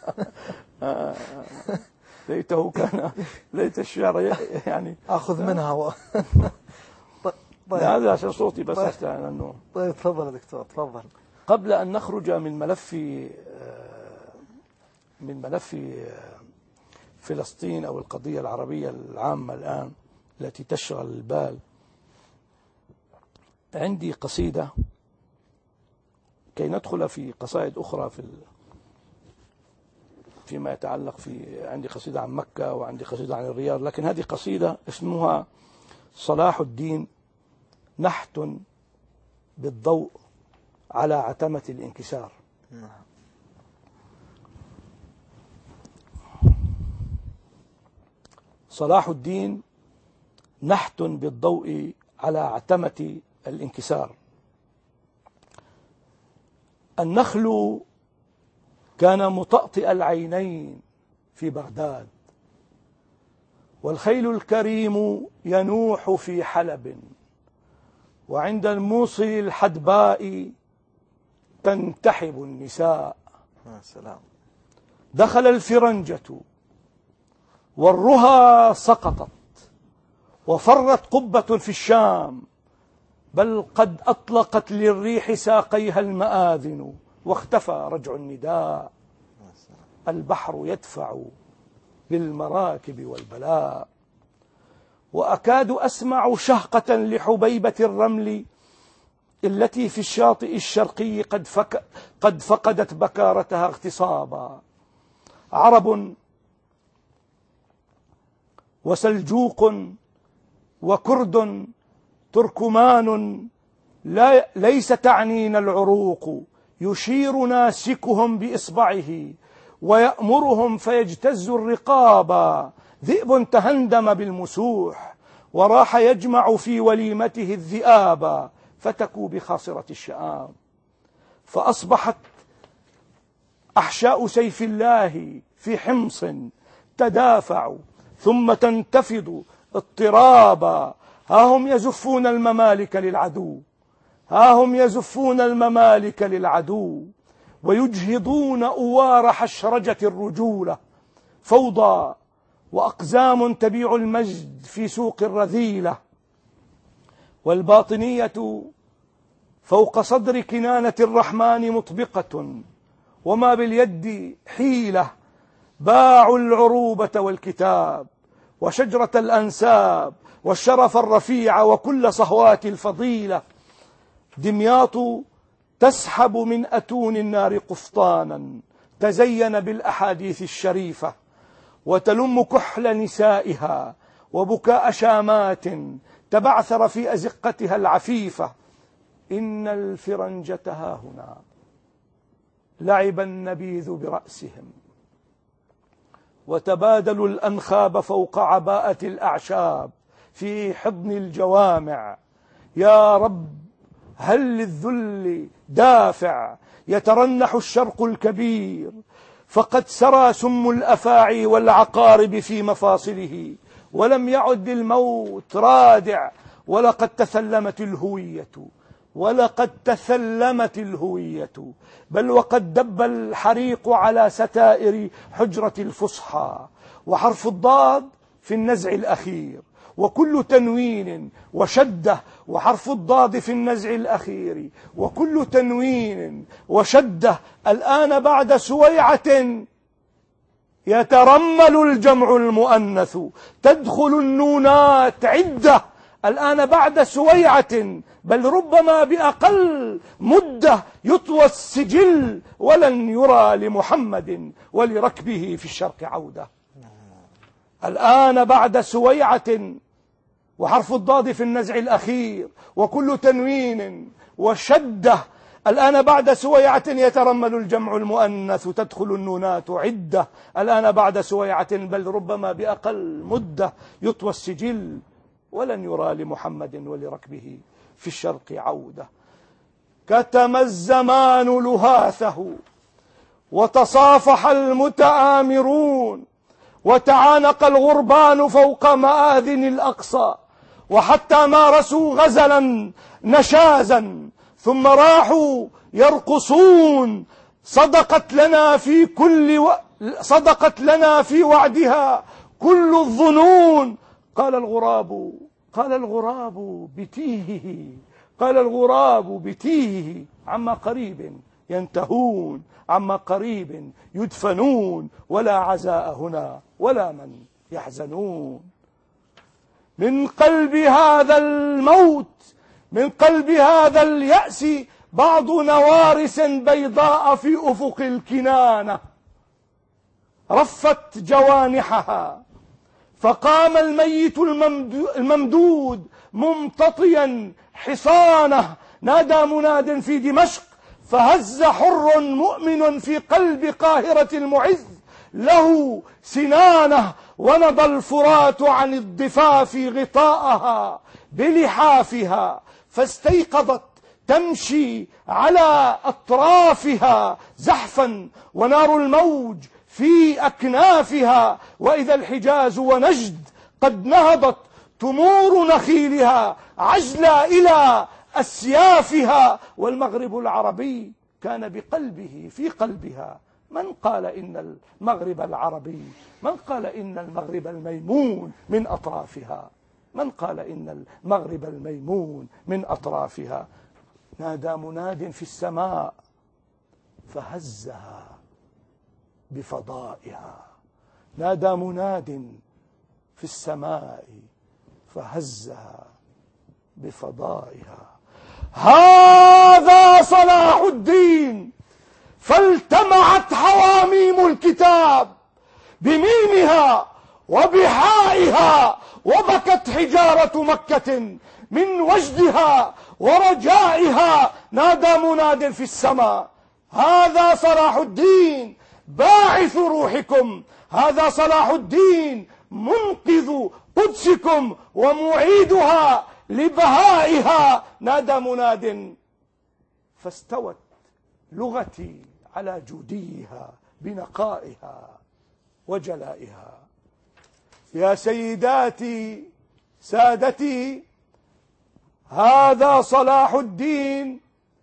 ليته كان ليت الشعر يعني أخذ منها و... طيب هذا عشان صوتي بس. طيب لأنه طيب تفضل يا دكتور تفضل. قبل أن نخرج من ملف من ملف فلسطين أو القضية العربية العامة الآن التي تشغل البال، عندي قصيدة كي ندخل في قصائد أخرى في فيما يتعلق في عندي قصيدة عن مكة وعندي قصيدة عن الرياض، لكن هذه قصيدة اسمها صلاح الدين نحت بالضوء على عتمة الانكسار. صلاح الدين نحت بالضوء على عتمة الانكسار. النخل كان مطأطئ العينين في بغداد، والخيل الكريم ينوح في حلب، وعند الموصل الحدباء تنتحب النساء. سلام. دخل الفرنجة والرها سقطت، وفرت قبة في الشام، بل قد أطلقت للريح ساقيها المآذن، واختفى رجع النداء. البحر يدفع بالمراكب والبلاء، وأكاد أسمع شهقة لحبيبة الرمل التي في الشاطئ الشرقي قد, فك قد فقدت بكارتها اغتصابا. عرب وسلجوق وكرد تركمان لا ليس تعنينا العروق، يشير ناسكهم بإصبعه ويأمرهم فيجتز الرقابا. ذئب تهندم بالمسوح وراح يجمع في وليمته الذئابا، فتكوا بخاصرة الشآم. فأصبحت أحشاء سيف الله في حمص تدافع ثم تنتفض اضطرابا. ها هم يزفون الممالك للعدو، ها هم يزفون الممالك للعدو، ويجهضون أوار حشرجة الرجولة. فوضى وأقزام تبيع المجد في سوق الرذيلة، والباطنية فوق صدر كنانة الرحمن مطبقة، وما باليد حيلة. باعوا العروبة والكتاب وشجرة الأنساب والشرف الرفيع وكل صهوات الفضيلة. دمياط تسحب من أتون النار قفطانا تزين بالأحاديث الشريفة، وتلم كحل نسائها وبكاء شامات تبعثر في أزقتها العفيفة. إن الفرنجة ها هنا لعب النبيذ برأسهم، وتبادلوا الأنخاب فوق عباءة الأعشاب في حضن الجوامع. يا رب هل للذل دافع، يترنح الشرق الكبير، فقد سرى سم الأفاعي والعقارب في مفاصله، ولم يعد الموت رادع. ولقد تثلمت الهوية ولقد تثلمت الهوية، بل وقد دب الحريق على ستائر حجرة الفصحى. وحرف الضاد في النزع الأخير، وكل تنوين وشدة. وحرف الضاد في النزع الأخير وكل تنوين وشدة. الآن بعد سويعة يترمل الجمع المؤنث، تدخل النونات عدة. الآن بعد سويعة بل ربما بأقل مدة يطوى السجل، ولن يرى لمحمد ولركبه في الشرق عودة. الآن بعد سويعة وحرف الضاد في النزع الأخير وكل تنوين وشدة. الآن بعد سويعة يترمل الجمع المؤنث، تدخل النونات عدة. الآن بعد سويعة بل ربما بأقل مدة يطوى السجل، ولن يرى لمحمد ولركبه في الشرق عودة. كتم الزمان لهاثه وتصافح المتآمرون، وتعانق الغربان فوق مآذن الأقصى، وحتى مارسوا غزلا نشازا ثم راحوا يرقصون. صدقت لنا في كل و... صدقت لنا في وعدها كل الظنون. قال الغراب قال الغراب بتيهه قال الغراب بتيهه عما قريب ينتهون، عما قريب يدفنون، ولا عزاء هنا ولا من يحزنون. من قلب هذا الموت، من قلب هذا اليأس، بعض نوارس بيضاء في أفق الكنانة رفت جوانحها، فقام الميت الممدود ممتطيا حصانه. نادى مناد في دمشق فهز حر مؤمن في قلب قاهرة المعز له سنانه، ونضى الفرات عن الضفاف غطاءها بلحافها، فاستيقظت تمشي على أطرافها زحفا، ونار الموج في أكنافها، وإذا الحجاز ونجد قد نهضت تمور نخيلها عجلة إلى أسيافها، والمغرب العربي كان بقلبه في قلبها. من قال إن المغرب العربي، من قال إن المغرب الميمون من أطرافها، من قال إن المغرب الميمون من أطرافها. نادى مناد في السماء فهزها بفضائها، نادى مناد في السماء فهزها بفضائها. هذا صلاح الدين، فالتمعت حواميم الكتاب بميمها وبحائها، وبكت حجارة مكة من وجدها ورجائها. نادى مناد في السماء: هذا صلاح الدين باعث روحكم، هذا صلاح الدين منقذ قدسكم ومعيدها لبهائها. نادى مناد فاستوت لغتي على جوديها بنقائها وجلائها. يا سيداتي سادتي، هذا صلاح الدين.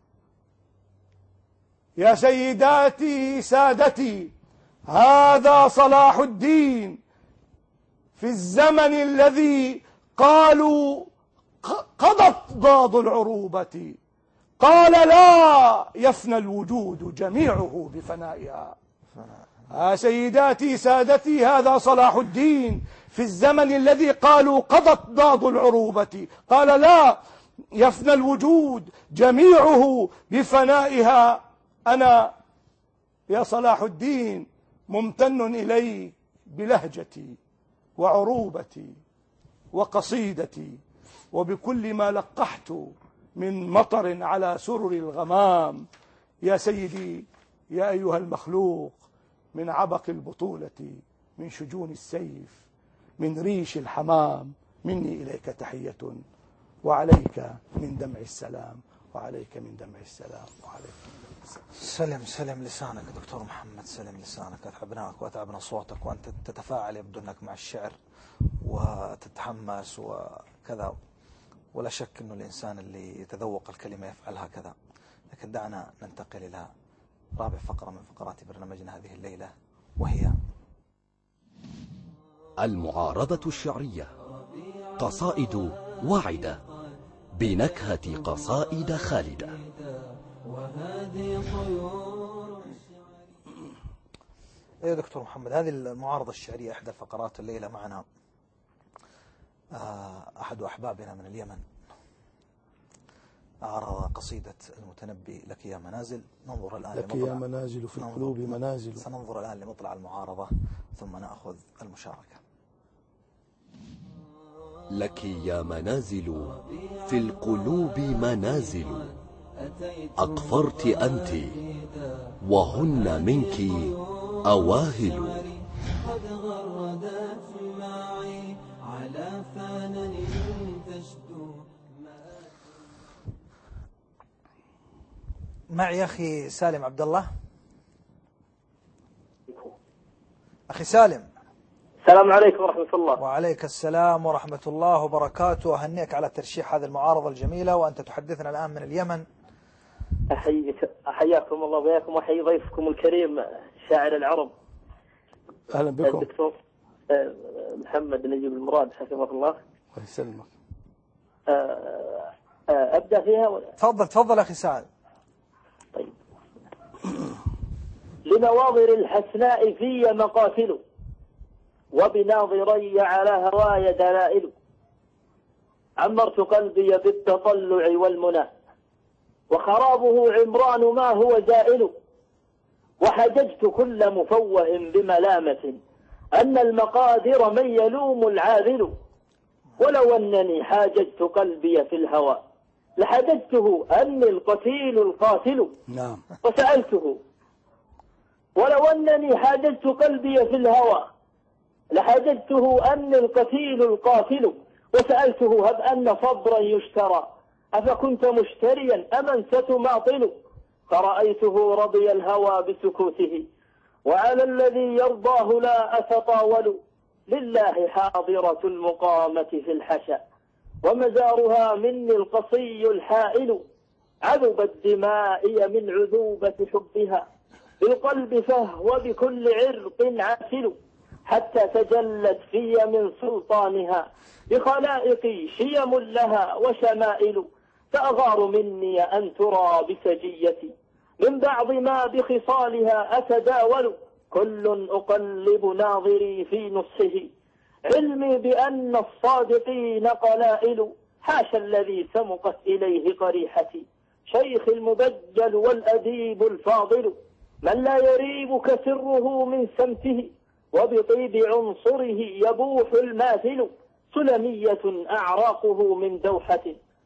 يا سيداتي سادتي، هذا صلاح الدين في الزمن الذي قالوا قضت ضاد العروبة، قال لا يفنى الوجود جميعه بفنائها. يا سيداتي سادتي، هذا صلاح الدين في الزمن الذي قالوا قضت ضاد العروبة، قال لا يفنى الوجود جميعه بفنائها. أنا يا صلاح الدين ممتن إليك بلهجتي وعروبتي وقصيدتي، وبكل ما لقحت من مطر على سرر الغمام. يا سيدي يا أيها المخلوق، من عبق البطولة، من شجون السيف، من ريش الحمام، مني إليك تحية، وعليك من دمع السلام، وعليك من دمع السلام، وعليك من دمع السلام. سلم سلم لسانك دكتور محمد، سلم لسانك. أتعبناك وأتعبنا صوتك، وأنت تتفاعل يبدو أنك مع الشعر وتتحمس وكذا، ولا شك أنه الإنسان اللي يتذوق الكلمة يفعل هكذا. لكن دعنا ننتقل إلى رابع فقرة من فقرات برنامجنا هذه الليلة، وهي المعارضة الشعرية. قصائد واعدة بنكهة قصائد خالدة. يا دكتور محمد، هذه المعارضة الشعرية إحدى الفقرات الليلة. معنا أحد أحبابنا من اليمن عرض قصيدة المتنبي لك يا منازل. ننظر الآن لك يا منازل في القلوب منازل. سننظر الآن لمطلع المعارضة ثم نأخذ المشاركة. لك يا منازل في القلوب منازل، أقفرت أنت وهن منك أواهل. قد غردت معي على فنن تشدو. معي أخي سالم عبد الله. أخي سالم. السلام عليكم ورحمة الله. وعليك السلام ورحمة الله وبركاته. أهنيك على ترشيح هذه المعارضة الجميلة، وأنت تحدثنا الآن من اليمن. أحييك أحياكم الله وإياكم، وأحيي ضيفكم الكريم شاعر العرب. أهلا بكم. الدكتور محمد نجيب المراد حفظه الله. الله يسلمك. أبدأ فيها ولا؟ تفضل تفضل أخي سعد. طيب. لنواظر الحسناء في مقاتل، وبناظري على هواي دلائل. عمرت قلبي بالتطلع والمنى، وخرابه عمران ما هو زائل. وحججت كل مفوه بملامة، أن المقادر من يلوم العاذل. ولو أنني حاججت قلبي في الهوى، لحججته أني القتيل القاتل. نعم. وسألته ولو أنني حاججت قلبي في الهوى، لحاججته أني القتيل القاتل. وسألته هب أن صبرا يشترى، أفكنت مشتريا أم أنت تماطل. فرأيته رضي الهوى بسكوته، وعلى الذي يرضاه لا أتطاول. لله حاضرة المقامة في الحشا، ومزارها مني القصي الحائل. عذبت دمائي من عذوبة حبها بالقلب، فهو بكل عرق عاسل. حتى تجلت في من سلطانها بخلائقي شيم لها وشمائل. فأغار مني أن ترى بسجيتي من بعض ما بخصالها أتداول. كل أقلب ناظري في نصه، علمي بأن الصادقين قلائل. حاشا الذي سمقت إليه قريحتي، شيخ المبجل والأديب الفاضل. من لا يريبك سره من سمته، وبطيب عنصره يبوح الماثل. سلمية أعراقه من دوحة،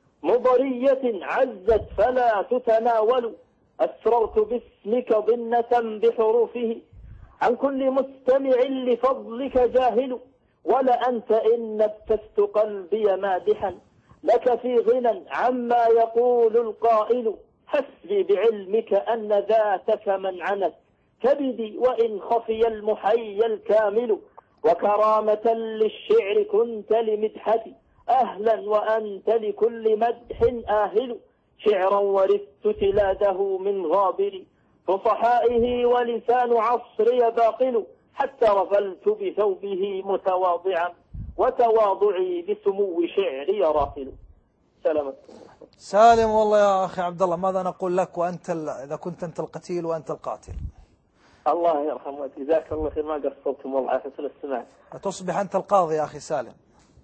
مضرية عزت فلا تتناول. أسررت باسمك ضنة بحروفه، عن كل مستمع لفضلك جاهل. ولا أنت إن نفست قلبي مادحا لك في غنى عما يقول القائل. حسبي بعلمك أن ذاتك من عنت كبدي، وإن خفي المحيي الكامل. وكرامة للشعر كنت لمدحتي، أهلا وأنت لكل مدح آهل. شعرا ورثت تلاده من غابر فصحائه، ولسان عصري باقل. حتى رفلت بثوبه متواضعا، وتواضعي بسمو شعري راحل. سلامت. سالم. والله يا أخي عبد الله، ماذا نقول لك وأنت إذا كنت أنت القتيل وأنت القاتل؟ الله يرحمه، جزاك الله خير، ما قصرتم والله على حسن الاستماع. تصبح أنت القاضي يا أخي سالم.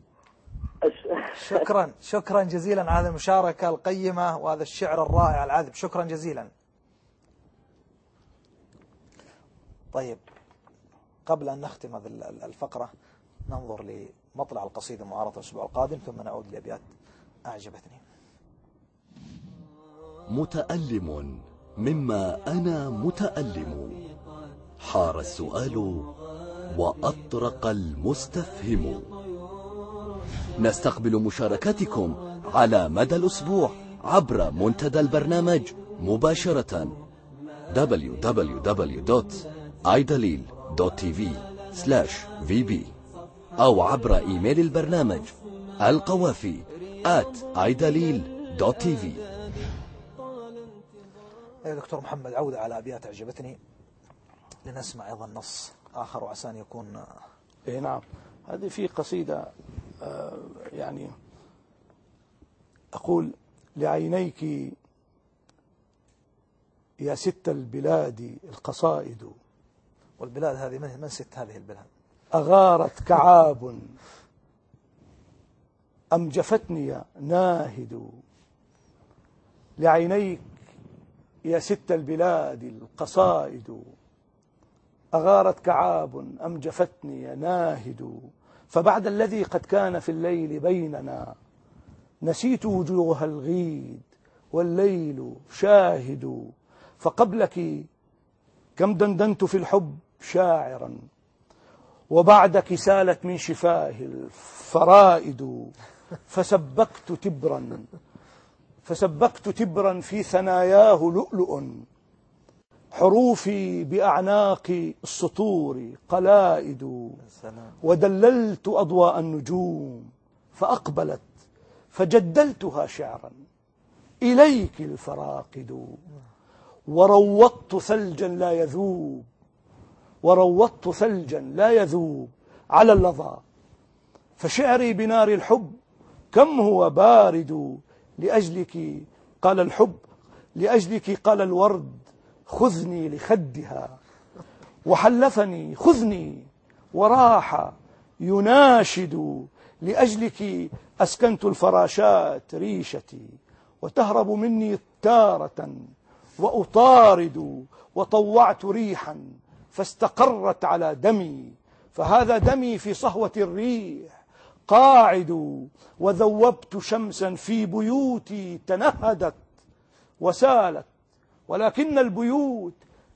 شكرا شكرا جزيلا على هذه المشاركة القيمة وهذا الشعر الرائع العذب. شكرا جزيلا. طيب، قبل أن نختم هذه الفقرة ننظر لمطلع القصيدة معارضة الأسبوع القادم، ثم نعود لأبيات أعجبتني. متألم مما أنا متألم، حار السؤال وأطرق المستفهم. نستقبل مشاركاتكم على مدى الأسبوع عبر منتدى البرنامج مباشرة دبليو دبليو دبليو دوت ايداليل دوت تي في سلاش في بي، أو عبر إيميل البرنامج القوافي آت ايداليل دوت تي في. يا دكتور محمد، عودة على أبيات أعجبتني، لنسمع أيضا نص آخر وعسى أن يكون. إيه نعم، هذه في قصيدة آه يعني أقول: لعينيك يا ست البلاد القصائد. والبلاد هذه من, من ست هذه البلاد؟ أغارت كعاب أم جفتني ناهد. لعينيك يا ست البلاد القصائد، أغارت كعاب أم جفتني ناهد. فبعد الذي قد كان في الليل بيننا، نسيت وجوه الغيد والليل شاهد. فقبلك كم دندنت في الحب شاعرا، وبعدك سالت من شفاه الفرائد. فسبقت تبرا فسبقت تبرا في ثناياه لؤلؤ، حروفي بأعناق السطور قلائد، ودللت أضواء النجوم فأقبلت فجدلتها شعرا إليك الفراقد، وروضت ثلجا لا يذوب وروضت ثلجا لا يذوب على اللظى، فشعري بنار الحب كم هو بارد، لأجلك قال الحب لأجلك قال الورد خذني لخدها، وحلفني خذني وراح يناشد، لأجلك أسكنت الفراشات ريشتي، وتهرب مني تارة وأطارد، وطوعت ريحا فاستقرت على دمي، فهذا دمي في صهوة الريح قاعد، وذوبت شمسا في بيوتي تنهدت وسالت، ولكن البيوت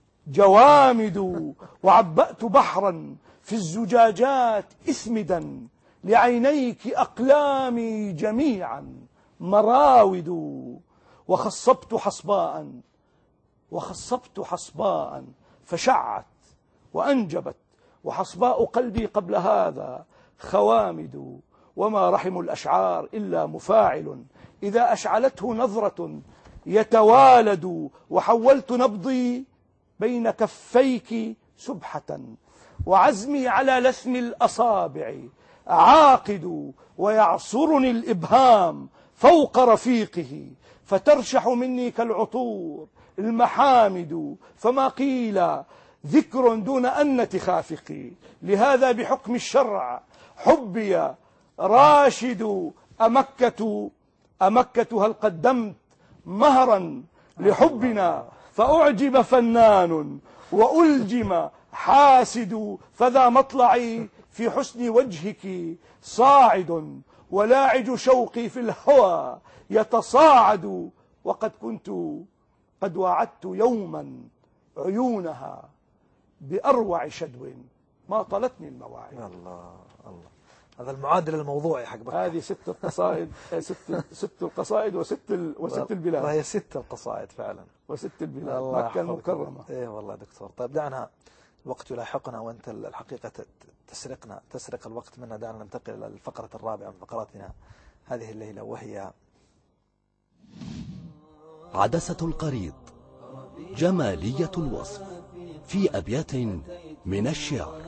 جوامد، وعبأت بحرا في الزجاجات إسمدا، لعينيك أقلامي جميعا مراود، وخصبت حصباء وخصبت حصباء فشعت وأنجبت، وحصباء قلبي قبل هذا خوامد، وما رحم الأشعار إلا مفاعل، إذا أشعلته نظرة يتوالد، وحولت نبضي بين كفيك سبحة، وعزمي على لثم الأصابع عاقد، ويعصرني الإبهام فوق رفيقه، فترشح مني كالعطور المحامد، فما قيل ذكر دون أنة خافقي، لهذا بحكم الشرع حبي راشد، أمكة أمكة هل قدمت مهرا لحبنا، فأعجب فنان وألجم حاسد، فذا مطلعي في حسن وجهك صاعد، ولاعج شوقي في الهوى يتصاعد، وقد كنت قد وعدت يوما عيونها بأروع شدو ما طلتني المواعيد. الله الله، هذا المعادل الموضوعي حق بكر. هذه ست القصائد ست ست القصائد وست ال... وست البلاد. وهي ست القصائد فعلا وست البلاد مكة المكرمة. ايه والله دكتور. طيب دعنا، الوقت يلاحقنا وانت الحقيقة تسرقنا تسرق الوقت منا. دعنا ننتقل الى الفقرة الرابعة من فقراتنا هذه الليلة، وهي عدسة القريض، جمالية الوصف في أبيات من الشعر.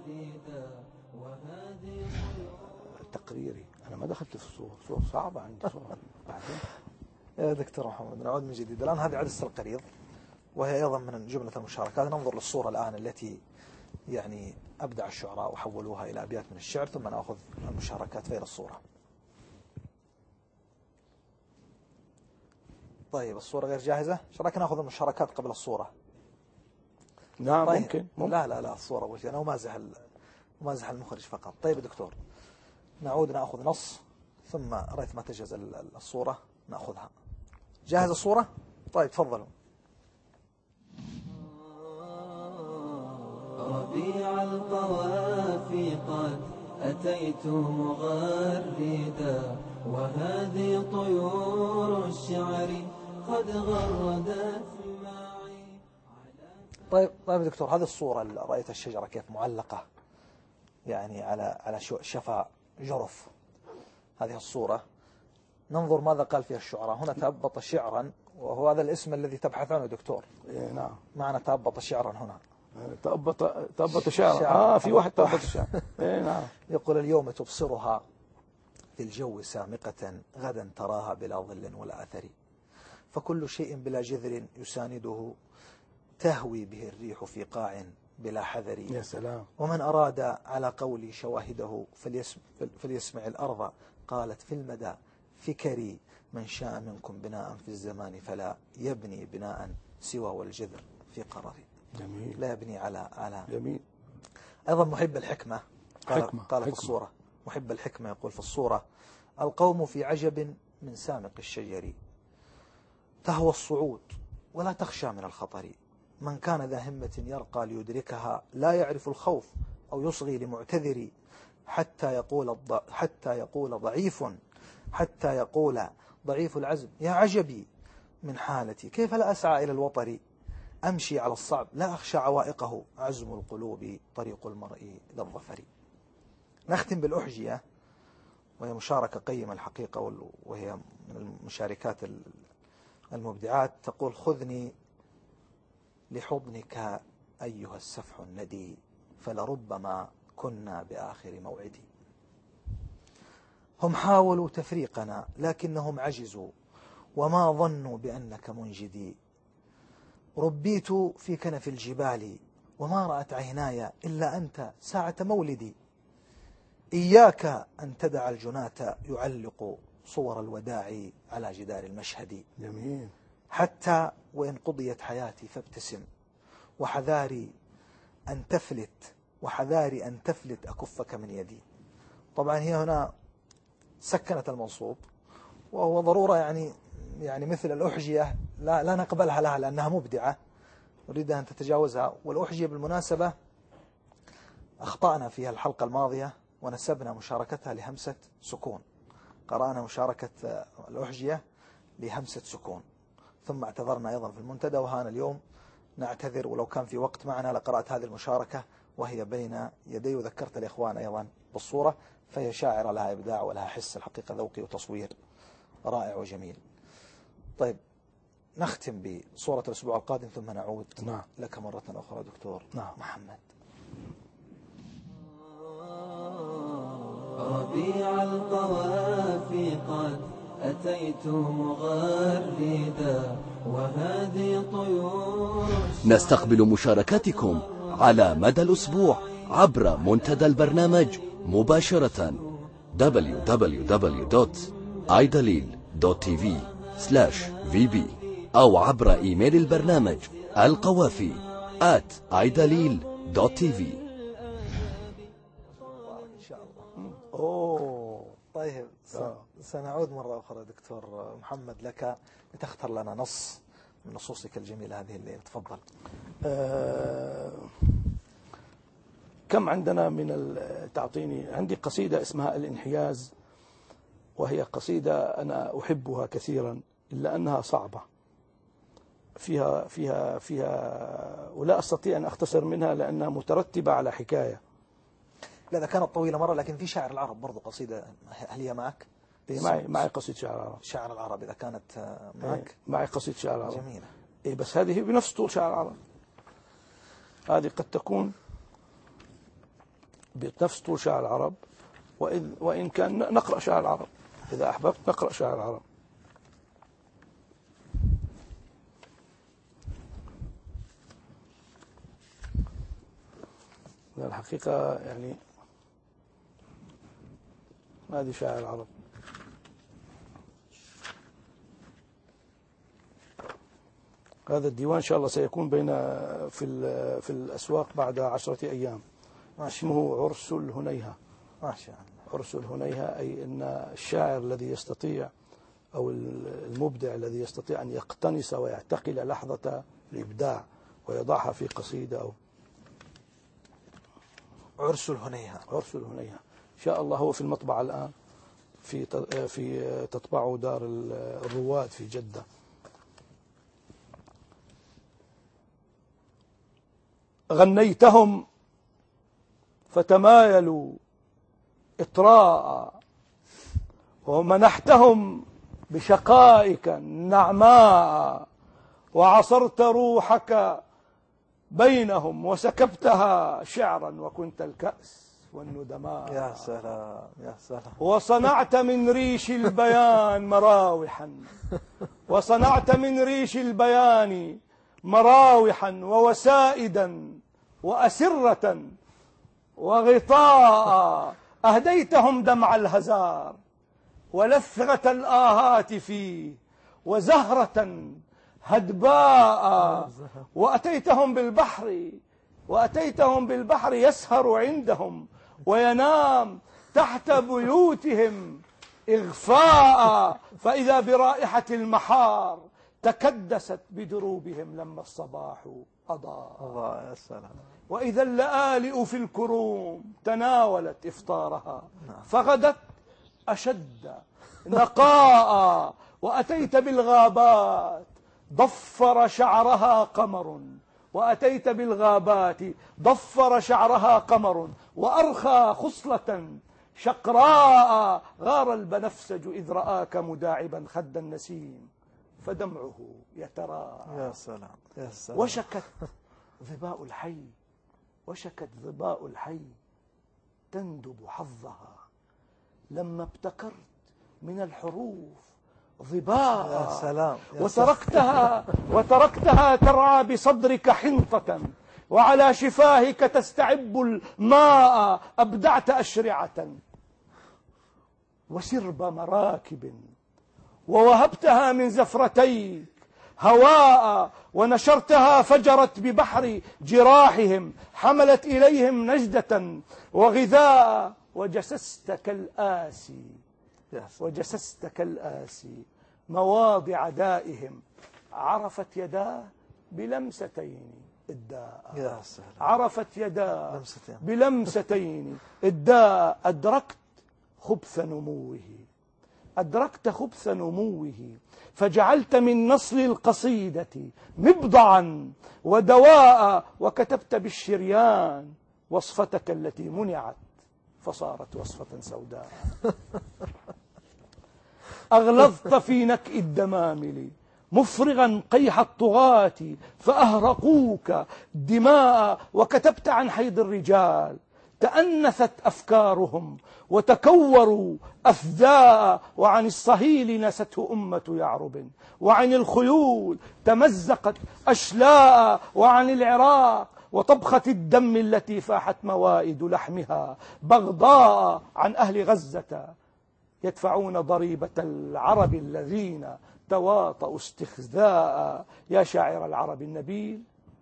تقريري، أنا ما دخلت في الصور، صور صعبة عندي صور بعدين. يا دكتور محمد نعود من جديد. الآن هذه عدسة القريض، وهي أيضا من جملة المشاركات. ننظر للصورة الآن التي يعني أبدع الشعراء وحولوها إلى أبيات من الشعر، ثم نأخذ المشاركات في الصورة. طيب الصورة غير جاهزة؟ ايش رايك ناخذ المشاركات قبل الصورة؟ نعم طيب. ممكن. ممكن لا لا لا الصورة أول شيء، أنا أمازح أمازح المخرج فقط. طيب دكتور، نعود نأخذ نص، ثم رأيت ما تجهز الصورة نأخذها. جاهز الصورة؟ طيب تفضلوا. ربيع القوافي قد أتيت مغردا، وهذه طيور الشعر قد غردت معي. طيب طيب دكتور، هذه الصورة اللي رأيت الشجرة كيف معلقة يعني على على شفا جرف، هذه الصورة ننظر ماذا قال فيها الشعراء. هنا تأبط شعرا، وهو هذا الاسم الذي تبحث عنه دكتور. إيه نعم، معنى تأبط شعرا هنا تأبط تأبط شعرا. آه في واحد تأبط شعرا. إيه نعم. يقول اليوم تبصرها في الجو سامقة، غدا تراها بلا ظل ولا أثر، فكل شيء بلا جذر يسانده، تهوي به الريح في قاع بلا حذر. يا سلام. ومن أراد على قولي شواهده فليسمع, فليسمع الأرض قالت في المدى فكري، من شاء منكم بناء في الزمان فلا يبني بناء سوى والجذر في قرري. جميل. لا يبني على على جميل. أيضا محب الحكمة قال, حكمة. قال حكمة. في الصورة محب الحكمة يقول في الصورة: القوم في عجب من سامق الشجر، تهوى الصعود ولا تخشى من الخطر، من كان ذا همة يرقى ليدركها، لا يعرف الخوف أو يصغي لمعتذر، حتى يقول الض... حتى يقول ضعيف حتى يقول ضعيف العزم: يا عجبي من حالتي، كيف لا أسعى إلى الوطر، أمشي على الصعب لا أخشى عوائقه، عزم القلوب طريق المرء للظفر. نختم بالأحجية، وهي مشاركة قيمة الحقيقة، وهي من المشاركات المبدعات. تقول: خذني لحضنك أيها السفح الندي، فلربما كنا بآخر موعدي. هم حاولوا تفريقنا لكنهم عجزوا، وما ظنوا بأنك منجدي. ربيت في كنف الجبال وما رأت عيناي إلا أنت ساعة مولدي. إياك أن تدع الجناة يعلق صور الوداع على جدار المشهد. جميل. حتى وإن قضيت حياتي فابتسم، وحذاري أن تفلت وحذاري أن تفلت أكفك من يدي. طبعا هي هنا سكنت المنصوب، وهو ضرورة يعني يعني مثل الأحجية لا, لا نقبلها لها لأنها مبدعة، نريد أن تتجاوزها. والأحجية بالمناسبة أخطأنا فيها الحلقة الماضية ونسبنا مشاركتها لهمسة سكون، قرأنا مشاركة الأحجية لهمسة سكون، ثم اعتذرنا أيضا في المنتدى، وهانا اليوم نعتذر، ولو كان في وقت معنا لقرأت هذه المشاركة وهي بين يدي، وذكرت الإخوان أيضا بالصورة، فهي شاعرة لها إبداع ولها حس الحقيقة ذوقي وتصوير رائع وجميل. طيب نختم بصورة الأسبوع القادم ثم نعود نعم. لك مرة أخرى دكتور نعم. محمد. ربيع القوافي قد أتيت مغردا، وهذه طيور. نستقبل مشاركاتكم على مدى الأسبوع عبر منتدى البرنامج مباشرة دبليو دبليو دبليو دوت آي دليل دوت تي في سلاش في بي أو عبر إيميل البرنامج القوافي آت آي دليل دوت تي في. إن شاء الله. أوه. طيب سنعود مرة أخرى دكتور محمد لك لتختار لنا نص من نصوصك الجميلة هذه الليلة. تفضل. آه كم عندنا من تعطيني. عندي قصيدة اسمها الانحياز، وهي قصيدة أنا أحبها كثيرا إلا أنها صعبة، فيها فيها فيها ولا أستطيع أن أختصر منها لأنها مترتبة على حكاية. لا، إذا كانت طويلة مرة، لكن في شاعر العرب برضو قصيدة، هل هي معك؟ إيه معي معي قصيدة شعر العرب. شاعر العرب إذا كانت معك. إيه معي قصيدة شعر العرب جميلة. إيه بس هذه بنفس طول شعر العرب، هذه قد تكون بنفس طول شعر العرب، وإن, وإن كان نقرأ شعر العرب إذا أحببت نقرأ شعر العرب. الحقيقة يعني هذه شاعر العرب. هذا الديوان إن شاء الله سيكون بين في في الأسواق بعد عشرة أيام. اسمه عرس الهنيهة. ما شاء الله. عرس الهنيهة أي أن الشاعر الذي يستطيع أو المبدع الذي يستطيع أن يقتنص ويعتقل لحظة الإبداع ويضعها في قصيدة أو عرس الهنيهة. عرس الهنيهة إن شاء الله هو في المطبعة الآن، في في تطبعه دار الرواد في جدة. غنيتهم فتمايلوا إطراء، ومنحتهم بشقائك النعماء، وعصرت روحك بينهم وسكبتها شعرا، وكنت الكأس والندماء. يا سلام يا سلام. وصنعت من ريش البيان مراوحا، وصنعت من ريش البيان مراوحا ووسائدا وأسرة وغطاء. أهديتهم دمع الهزار ولثغة الآهات فيه، وزهرة هدباء. وأتيتهم بالبحر وأتيتهم بالبحر يسهر عندهم وينام تحت بيوتهم إغفاء. فإذا برائحة المحار تكدست بدروبهم لما الصباح أضاء. الله يا سلام. وإذا اللآلئ في الكروم تناولت إفطارها فغدت أشد نقاء. وأتيت بالغابات ضفر شعرها قمر، وأتيت بالغابات ضفر شعرها قمر، وأرخى خصلة شقراء، غار البنفسج إذ رآك مداعبا خد النسيم فدمعه يتراءى. يا سلام يا سلام. وشكت ظباء الحي وشكت ظباء الحي تندب حظها، لما ابتكرت من الحروف ظباء. يا سلام يا وتركتها وتركتها ترعى بصدرك حنطة، وعلى شفاهك تستعب الماء، أبدعت أشرعة وسرب مراكب، ووهبتها من زفرتيك هواء، ونشرتها فجرت ببحر جراحهم، حملت إليهم نجدة وغذاء، وجسست كالآسي وجسست كالآسي مواضع دائهم، عرفت يداه بلمستين الداء. يا سلام. عرفت يداه بلمستين الداء. أدركت خبث نموه أدركت خبث نموه فجعلت من نصل القصيدة مبضعا ودواء، وكتبت بالشريان وصفتك التي منعت فصارت وصفة سوداء. أغلظت في نكء الدمامل مفرغا قيح الطغاة فأهرقوك دماء، وكتبت عن حيض الرجال تأنثت أفكارهم وتكوروا أفداء، وعن الصهيل نسته أمة يعرب، وعن الخيول تمزقت أشلاء، وعن العراق وطبخة الدم التي فاحت موائد لحمها بغضاء، عن أهل غزة يدفعون ضريبة العرب الذين تواطؤوا استخزاء. يا شاعر العرب النبيل،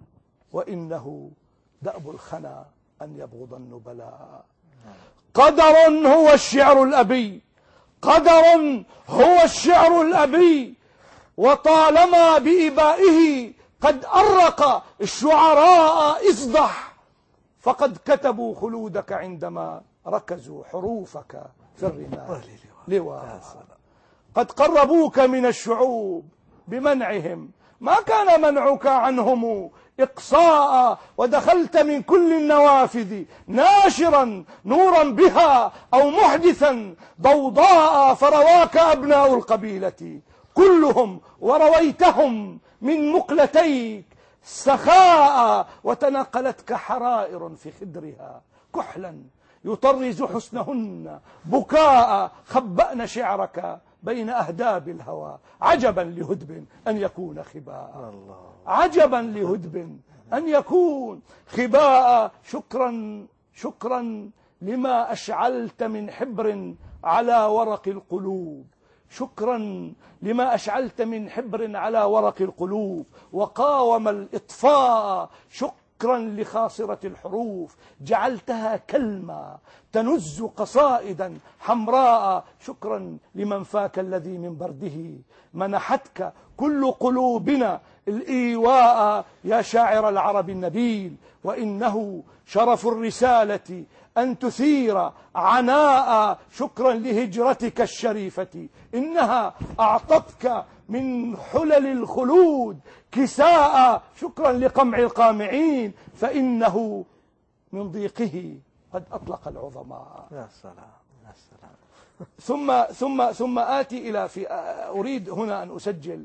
وإنه دأب الخنا أن يبغض النبلاء. قدر هو الشعر الأبي قدر هو الشعر الأبي، وطالما بإبائه قد أرق الشعراء اصدح، فقد كتبوا خلودك عندما ركزوا حروفك في الرمال لواء. قد قربوك من الشعوب بمنعهم، ما كان منعك عنهم إقصاء، ودخلت من كل النوافذ ناشرا نورا بها أو محدثا ضوضاء، فرواك أبناء القبيلة كلهم ورويتهم من مقلتيك سخاء، وتناقلتك حرائر في خدرها كحلا يطرز حسنهن بكاء، خبأن شعرك بين أهداب الهوى، عجبا لهدب أن يكون خباء. عجبا لهدب أن يكون خباء. شكرا شكرا لما أشعلت من حبر على ورق القلوب، شكرا لما أشعلت من حبر على ورق القلوب، وقاوم الإطفاء. شكرا لخاصرة الحروف جعلتها كلمة تنز قصائدا حمراء. شكرا لمن فاك الذي من برده منحتك كل قلوبنا الإيواء. يا شاعر العرب النبيل، وإنه شرف الرسالة أن تثير عناء. شكرا لهجرتك الشريفة، إنها أعطتك من حلل الخلود كساء. شكرا لقمع القامعين، فإنه من ضيقه قد أطلق العظماء. يا سلام يا سلام. ثم ثم ثم آتي إلى في أريد هنا أن أسجل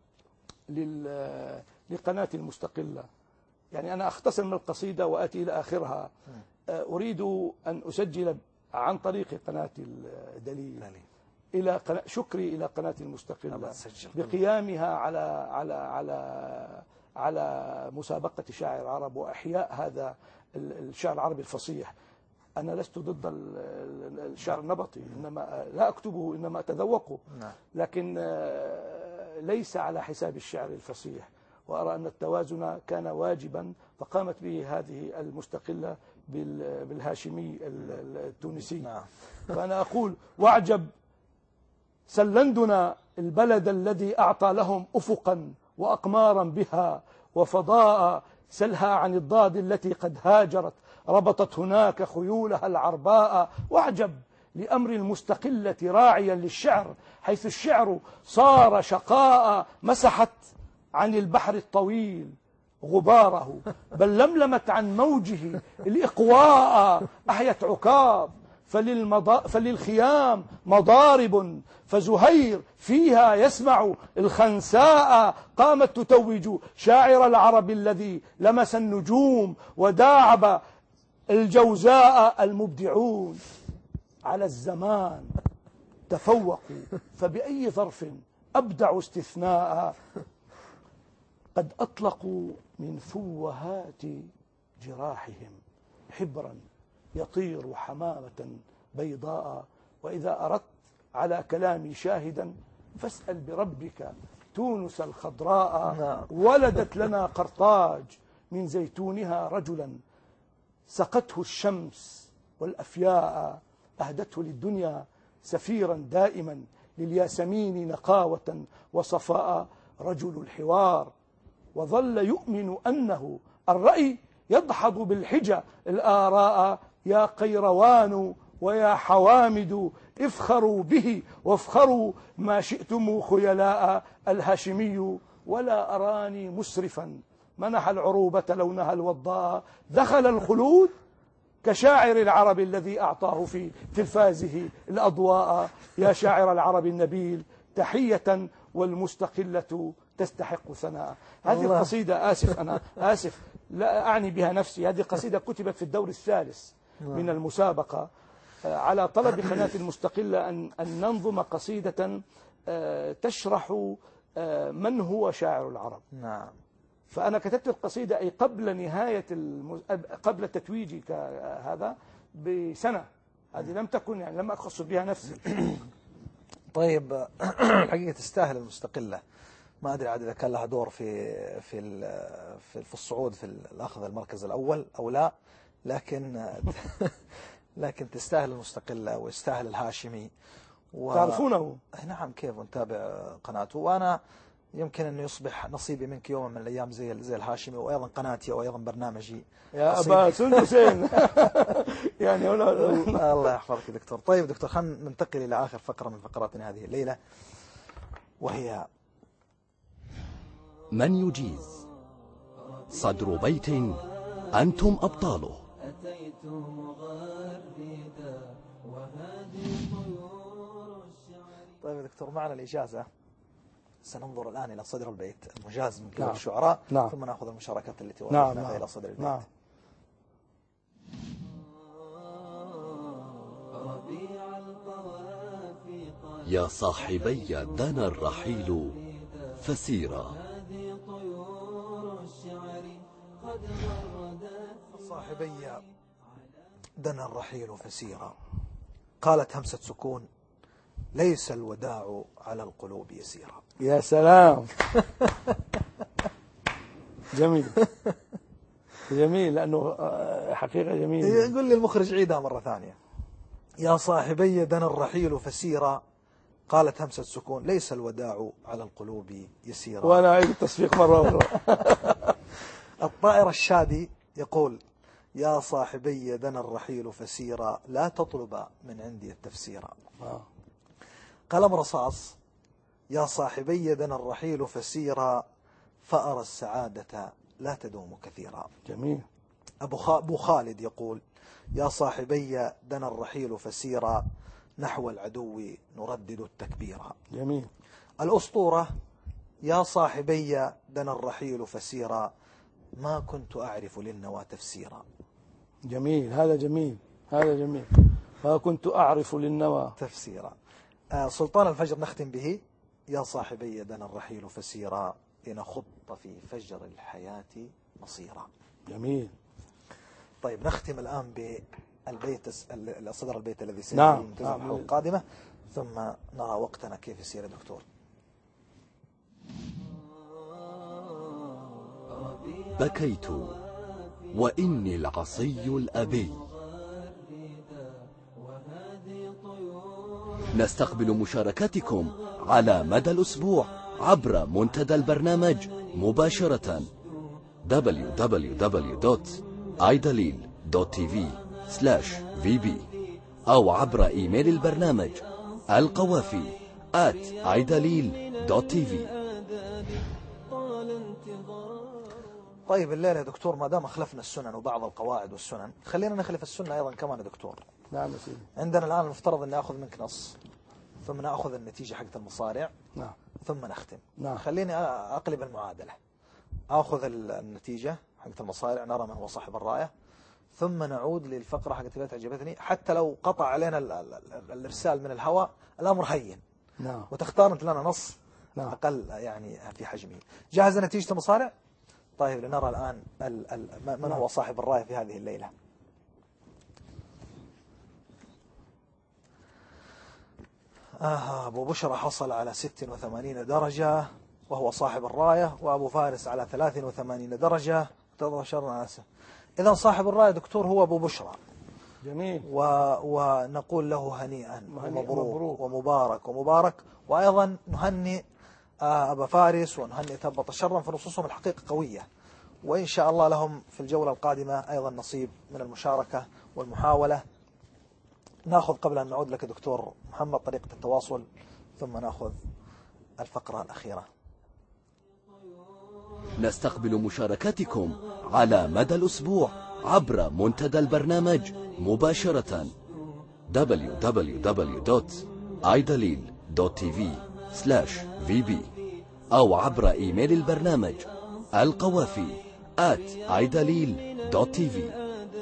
لقناة المستقلة، يعني أنا أختصر من القصيدة وآتي إلى آخرها. أريد أن أسجل عن طريق قناة الدليل إلى قناة شكري إلى قناة المستقلة بقيامها على على على على مسابقة شاعر عرب وإحياء هذا الشعر العربي الفصيح. أنا لست ضد الشعر النبطي، إنما لا أكتبه إنما أتذوقه، لكن ليس على حساب الشعر الفصيح. وأرى أن التوازن كان واجبا، فقامت به هذه المستقلة بالهاشمي التونسي. فأنا أقول: واعجب سلندنا البلد الذي أعطى لهم أفقا وأقمارا بها وفضاء، سلها عن الضاد التي قد هاجرت ربطت هناك خيولها العرباء. واعجب لأمر المستقلة راعيا للشعر، حيث الشعر صار شقاء، مسحت عن البحر الطويل غباره، بل لملمت عن موجه الإقواء، أحيت عكاظ فللخيام مضارب، فزهير فيها يسمع الخنساء، قامت تتوج شاعر العرب الذي لمس النجوم وداعب الجوزاء. المبدعون على الزمان تفوقوا، فبأي ظرف أبدعوا استثناء، قد أطلقوا من فوهات جراحهم حبرا يطير حمامة بيضاء. وإذا أردت على كلامي شاهدا فاسأل بربك تونس الخضراء، ولدت لنا قرطاج من زيتونها رجلا سقته الشمس والأفياء، أهدته للدنيا سفيرا دائما للياسمين نقاوة وصفاء، رجل الحوار وظل يؤمن أنه الرأي يدحض بالحجة الآراء. يا قيروان ويا حوامد افخروا به وافخروا ما شئتم خيلاء، الهاشمي ولا أراني مسرفا منح العروبة لونها الوضاء، دخل الخلود كشاعر العرب الذي أعطاه في تلفازه الأضواء. يا شاعر العرب النبيل تحية والمستقلة تستحق ثناء. هذه القصيدة آسف أنا آسف لا أعني بها نفسي، هذه قصيدة كتبت في الدور الثالث من المسابقة على طلب قناة المستقلة أن أن ننظم قصيدة تشرح من هو شاعر العرب. نعم. فأنا كتبت القصيدة أي قبل نهاية المز... قبل تتويجي هذا بسنة، هذه لم تكن يعني لم أخص بها نفسي. طيب الحقيقة تستاهل المستقلة، ما أدري عاد إذا كان لها دور في في في الصعود في الأخذ المركز الأول أو لا، لكن لكن تستاهل المستقلة ويستاهل الهاشمي و... تعرفونه؟ نعم كيف، ونتابع قناته، وأنا يمكن أنه يصبح نصيبي منك يوم من الأيام زي زي الهاشمي، وأيضا قناتي وأيضا برنامجي يا أبا سندسين. يعني الله يحفظك دكتور. طيب دكتور، خلينا ننتقل إلى آخر فقرة من فقراتنا هذه الليلة، وهي من يجيز صدر بيت أنتم أبطاله. طيب يا دكتور، معنا الإجازة، سننظر الآن إلى صدر البيت المجاز من قبل نعم. الشعراء. نعم. ثم نأخذ المشاركات التي نعم. وردنا نعم. إلى صدر البيت. نعم. يا صاحبي دنا الرحيل فسيرا. صاحبي دنا الرحيل فسيرا، قالت همسة سكون ليس الوداع على القلوب يسيرا. يا سلام. جميل جميل، لأنه حقيقة جميل. يقول لي المخرج عيدها مرة ثانية. يا صاحبي دنا الرحيل فسيرا، قالت همسة سكون ليس الوداع على القلوب يسيرا. وأنا أعيد التصفيق مرة أخرى. الطائر الشادي يقول يا صاحبي دنا الرحيل فسيرا، لا تطلب من عندي التفسير. آه. قلم رصاص يا صاحبي دنا الرحيل فسيرا، فأرى السعادة لا تدوم كثيرا. جميل. أبو, خ... أبو خالد يقول يا صاحبي دنا الرحيل فسيرا، نحو العدو نردد التكبيرا. جميل. الأسطورة يا صاحبي دنا الرحيل فسيرا، ما كنت أعرف للنوى تفسيرا. جميل، هذا جميل، هذا جميل. ما كنت أعرف للنوى تفسيرا. آه سلطان الفجر نختم به يا صاحبي دنا الرحيل فسيرا، لنخط في فجر الحياة مصيرا. جميل. طيب نختم الآن بالبيت صدر البيت الذي سيكون نعم. في الحلقة القادمة، ثم نرى وقتنا كيف يسير يا دكتور. بكيت وإني العصي الأبي. نستقبل مشاركاتكم على مدى الأسبوع عبر منتدى البرنامج مباشرة دبليو دبليو دبليو دوت ايداليل دوت تي في سلاش في بي أو عبر إيميل البرنامج القوافي آت ايداليل دوت تي في. طيب الليلة يا دكتور ما دام أخلفنا السنن وبعض القواعد والسنن، خلينا نخلف السنة أيضا كمان يا دكتور. نعم يا سيدي. عندنا الآن المفترض أن نأخذ منك نص، ثم نأخذ النتيجة حقت المصارع، نعم. ثم نختم. نعم. خليني أقلب المعادلة، أخذ النتيجة حقت المصارع، نرى من هو صاحب الراية، ثم نعود للفقرة حقت التي عجبتني. حتى لو قطع علينا ال ال ال الإرسال من الهواء الأمر هين. نعم. وتختار أنت لنا نص نعم. أقل يعني في حجمه. جاهز نتيجة المصارع؟ طيب لنرى الآن ال ال من نعم. هو صاحب الراية في هذه الليلة. آه أبو بشرى حصل على ست وثمانين درجة وهو صاحب الراية، وأبو فارس على ثلاث وثمانين درجة. إذا صاحب الراية دكتور هو أبو بشرى. جميل. و... ونقول له هنيئا ومبروك ومبارك ومبارك، وأيضا نهنئ أبا فارس ونهنئ ثبت الشرا، فنصوصهم الحقيقة قوية، وإن شاء الله لهم في الجولة القادمة أيضا نصيب من المشاركة والمحاولة. نأخذ قبل أن نعود لك دكتور محمد طريقة التواصل، ثم نأخذ الفقرة الأخيرة. نستقبل مشاركاتكم على مدى الأسبوع عبر منتدى البرنامج مباشرة دبليو دبليو دبليو دوت ايداليل دوت تي في سلاش في بي أو عبر إيميل البرنامج القوافي آت ايداليل دوت تي في.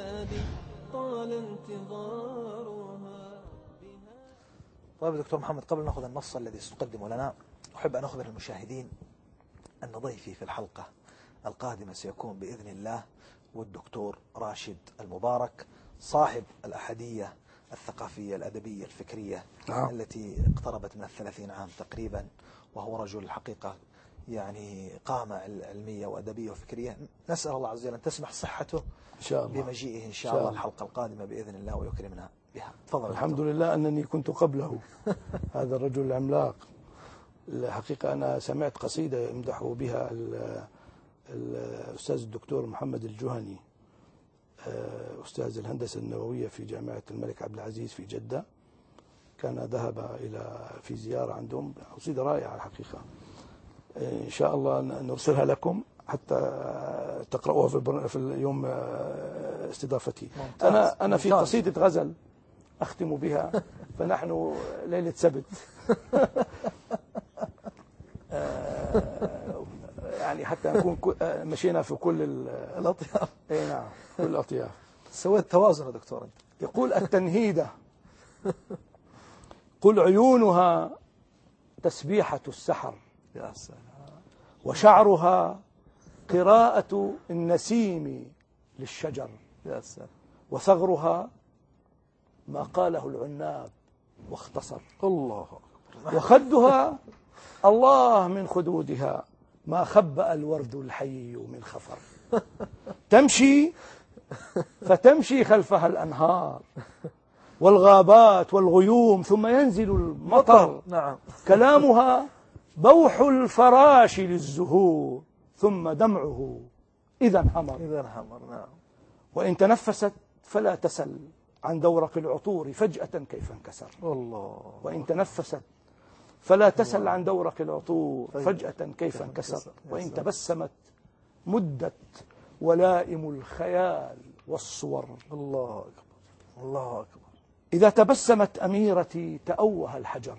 طيب دكتور محمد، قبل نأخذ النص الذي ستقدمه لنا، أحب أن أخبر المشاهدين أن ضيفي في الحلقة القادمة سيكون بإذن الله والدكتور راشد المبارك، صاحب الأحدية الثقافية الأدبية الفكرية نعم. التي اقتربت من الثلاثين عام تقريبا، وهو رجل الحقيقة يعني قامة علمية وأدبية وفكرية. نسأل الله عز وجل أن تسمح صحته إن شاء الله بمجيئه إن شاء الله الحلقة القادمة بإذن الله ويكرمنا بها. تفضل. الحمد لله أنني كنت قبله. هذا الرجل العملاق. الحقيقة أنا سمعت قصيدة يمدحه بها الأستاذ الدكتور محمد الجهني، أستاذ الهندسة النووية في جامعة الملك عبد العزيز في جدة. كان ذهب إلى في زيارة عندهم، قصيدة رائعة الحقيقة. إن شاء الله نرسلها لكم حتى تقرأوها في في اليوم استضافتي. أنا أنا في قصيدة غزل أختم بها، فنحن ليلة سبت يعني حتى نكون مشينا في كل الأطياف. اي نعم، كل الأطياف. سويت توازن يا دكتور أنت. يقول التنهيدة: قل عيونها تسبيحة السحر، يا سلام، وشعرها قراءة النسيم للشجر، يا سلام، وثغرها ما قاله العناب واختصر، الله أكبر، وخدها الله من خدودها ما خبأ الورد الحي من خفر، تمشي فتمشي خلفها الأنهار والغابات والغيوم ثم ينزل المطر. نعم. كلامها بوح الفراش للزهور ثم دمعه إذا انحمر. إذا انحمر. نعم. وإن تنفست فلا تسل عن دورق العطور فجأة كيف انكسر. الله. وإن تنفست فلا تسل عن دورق العطور فجأة كيف انكسر. وإن تبسمت مدت ولائم الخيال والصور. الله أكبر، الله أكبر. إذا تبسمت أميرتي تأوه الحجر،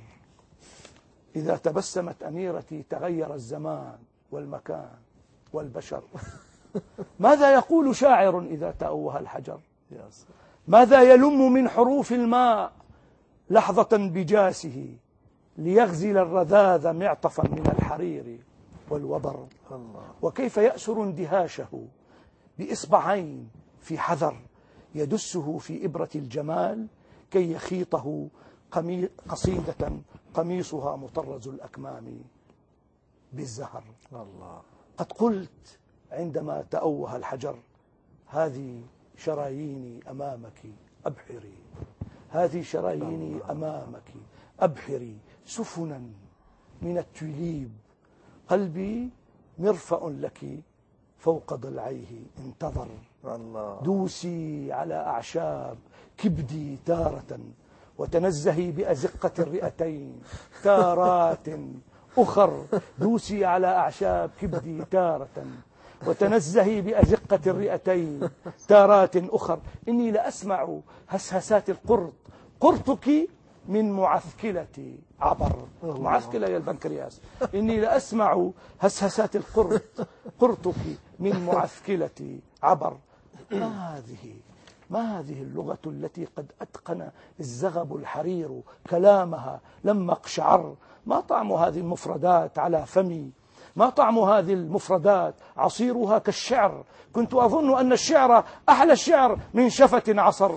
إذا تبسمت أميرتي تغير الزمان والمكان والبشر. ماذا يقول شاعر إذا تأوه الحجر؟ ماذا يلم من حروف الماء لحظة بجاسه ليغزل الرذاذ معطفا من الحرير والوبر؟ وكيف يأسر اندهاشه بإصبعين في حذر يدسه في إبرة الجمال كي يخيطه قصيدة قميصها مطرز الأكمام بالزهر. الله. قد قلت عندما تأوه الحجر: هذه شراييني أمامك أبحري، هذه شراييني أمامك أبحري سفنا من التليب، قلبي مرفأ لك فوق ضلعيه انتظر. الله. دوسي على أعشاب كبدي تارة وتنزهي بأزقة الرئتين تارات أخر، دوسي على أعشاب كبدي تارة وتنزهي بأزقة الرئتين تارات أخر. إني لأسمع هسهسات القرط، قرطك من معثكلة عبر. معثكلة هي البنكرياس. إني لأسمع هسهسات القرط، قرطك من معثكلة عبر. ما هذه ما هذه اللغة التي قد أتقن الزغب الحرير كلامها لما اقشعر؟ ما طعم هذه المفردات على فمي؟ ما طعم هذه المفردات؟ عصيرها كالشعر. كنت أظن أن الشعر أحلى الشعر من شفة عصر.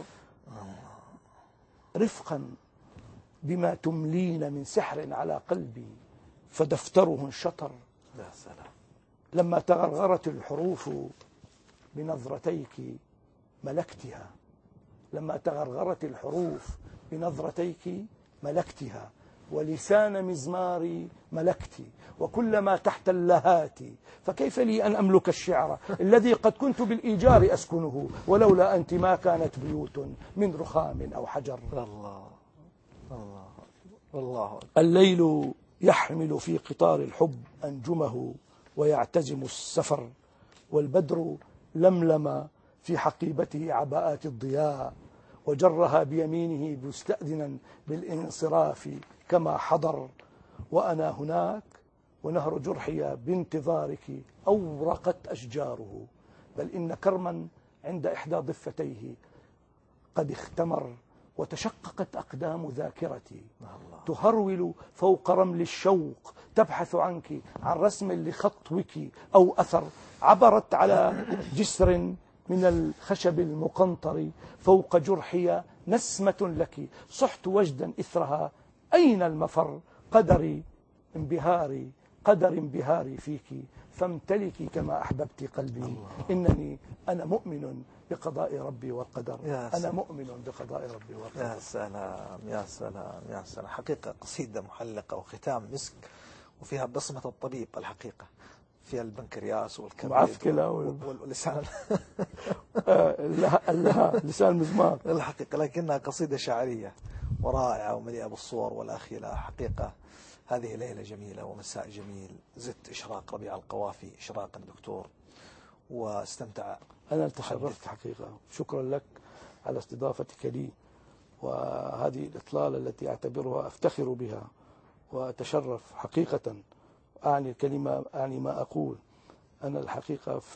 رفقا بما تملين من سحر على قلبي فدفتره انشطر. يا سلام. لما تغرغرت الحروف بنظرتيك ملكتها، لما تغرغرت الحروف بنظرتيك ملكتها، ولسان مزماري ملكتي، وكلما تحت اللهات، فكيف لي أن أملك الشعر الذي قد كنت بالإيجار أسكنه، ولولا أنت ما كانت بيوت من رخام أو حجر. الله الله الله. الليل يحمل في قطار الحب أنجمه ويعتزم السفر، والبدر لملم في حقيبته عباءات الضياء، وجرها بيمينه مستأذنا بالانصراف كما حضر. وأنا هناك ونهر جرحي بانتظارك أورقت أشجاره، بل إن كرما عند إحدى ضفتيه قد اختمر، وتشققت أقدام ذاكرتي تهرول فوق رمل الشوق، تبحث عنك عن رسم لخطوك أو أثر. عبرت على جسر من الخشب المقنطر فوق جرحي نسمة لك، صحت وجدا إثرها أين المفر؟ قدري انبهاري قدر انبهاري فيك، فامتلكي كما أحببت قلبي. إنني أنا مؤمن بقضاء ربي والقدر. أنا مؤمن بقضاء ربي والقدر. يا سلام يا سلام يا سلام. حقيقة قصيدة محلقة وختام مسك، وفيها بصمة الطبيب الحقيقة، فيها البنكرياس والكبد معثكلة واللسان لها لسان مزمار الحقيقة، لكنها قصيدة شعرية ورائعة ومليئة بالصور والأخيلة. حقيقة هذه ليلة جميلة ومساء جميل، زدت إشراق ربيع القوافي إشراقا دكتور، واستمتع. أنا تشرفت حقيقة. شكرا لك على استضافتك لي، وهذه الإطلالة التي أعتبرها أفتخر بها وأتشرف حقيقة. أعني الكلمة، أعني ما أقول. أنا الحقيقة في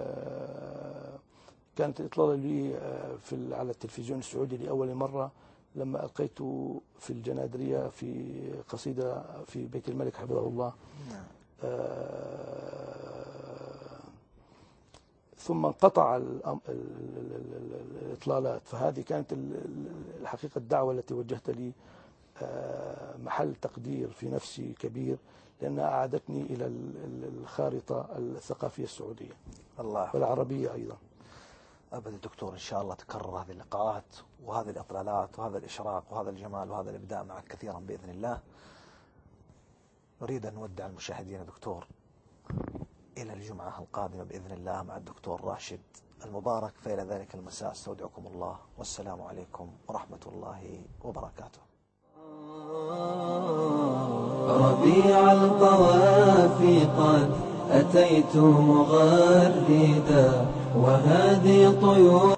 كانت الإطلالة لي في على التلفزيون السعودي لأول مرة لما ألقيت في الجنادرية في قصيدة في بيت الملك حفظه الله. آه ثم انقطع الإطلالات. فهذه كانت الحقيقة الدعوة التي وجهت لي آه محل تقدير في نفسي كبير، لأنها أعادتني إلى الخارطة الثقافية السعودية الله والعربية أيضا. أبدا دكتور، إن شاء الله تكرر هذه اللقاءات وهذه الإطلالات وهذا الإشراق وهذا الجمال وهذا الإبداع معك كثيرا بإذن الله. نريد أن نودع المشاهدين دكتور إلى الجمعة القادمة بإذن الله مع الدكتور راشد المبارك، فإلى ذلك المساء استودعكم الله، والسلام عليكم ورحمة الله وبركاته. ربيع القوافي قد أتيت مغرددا، وهذه طيور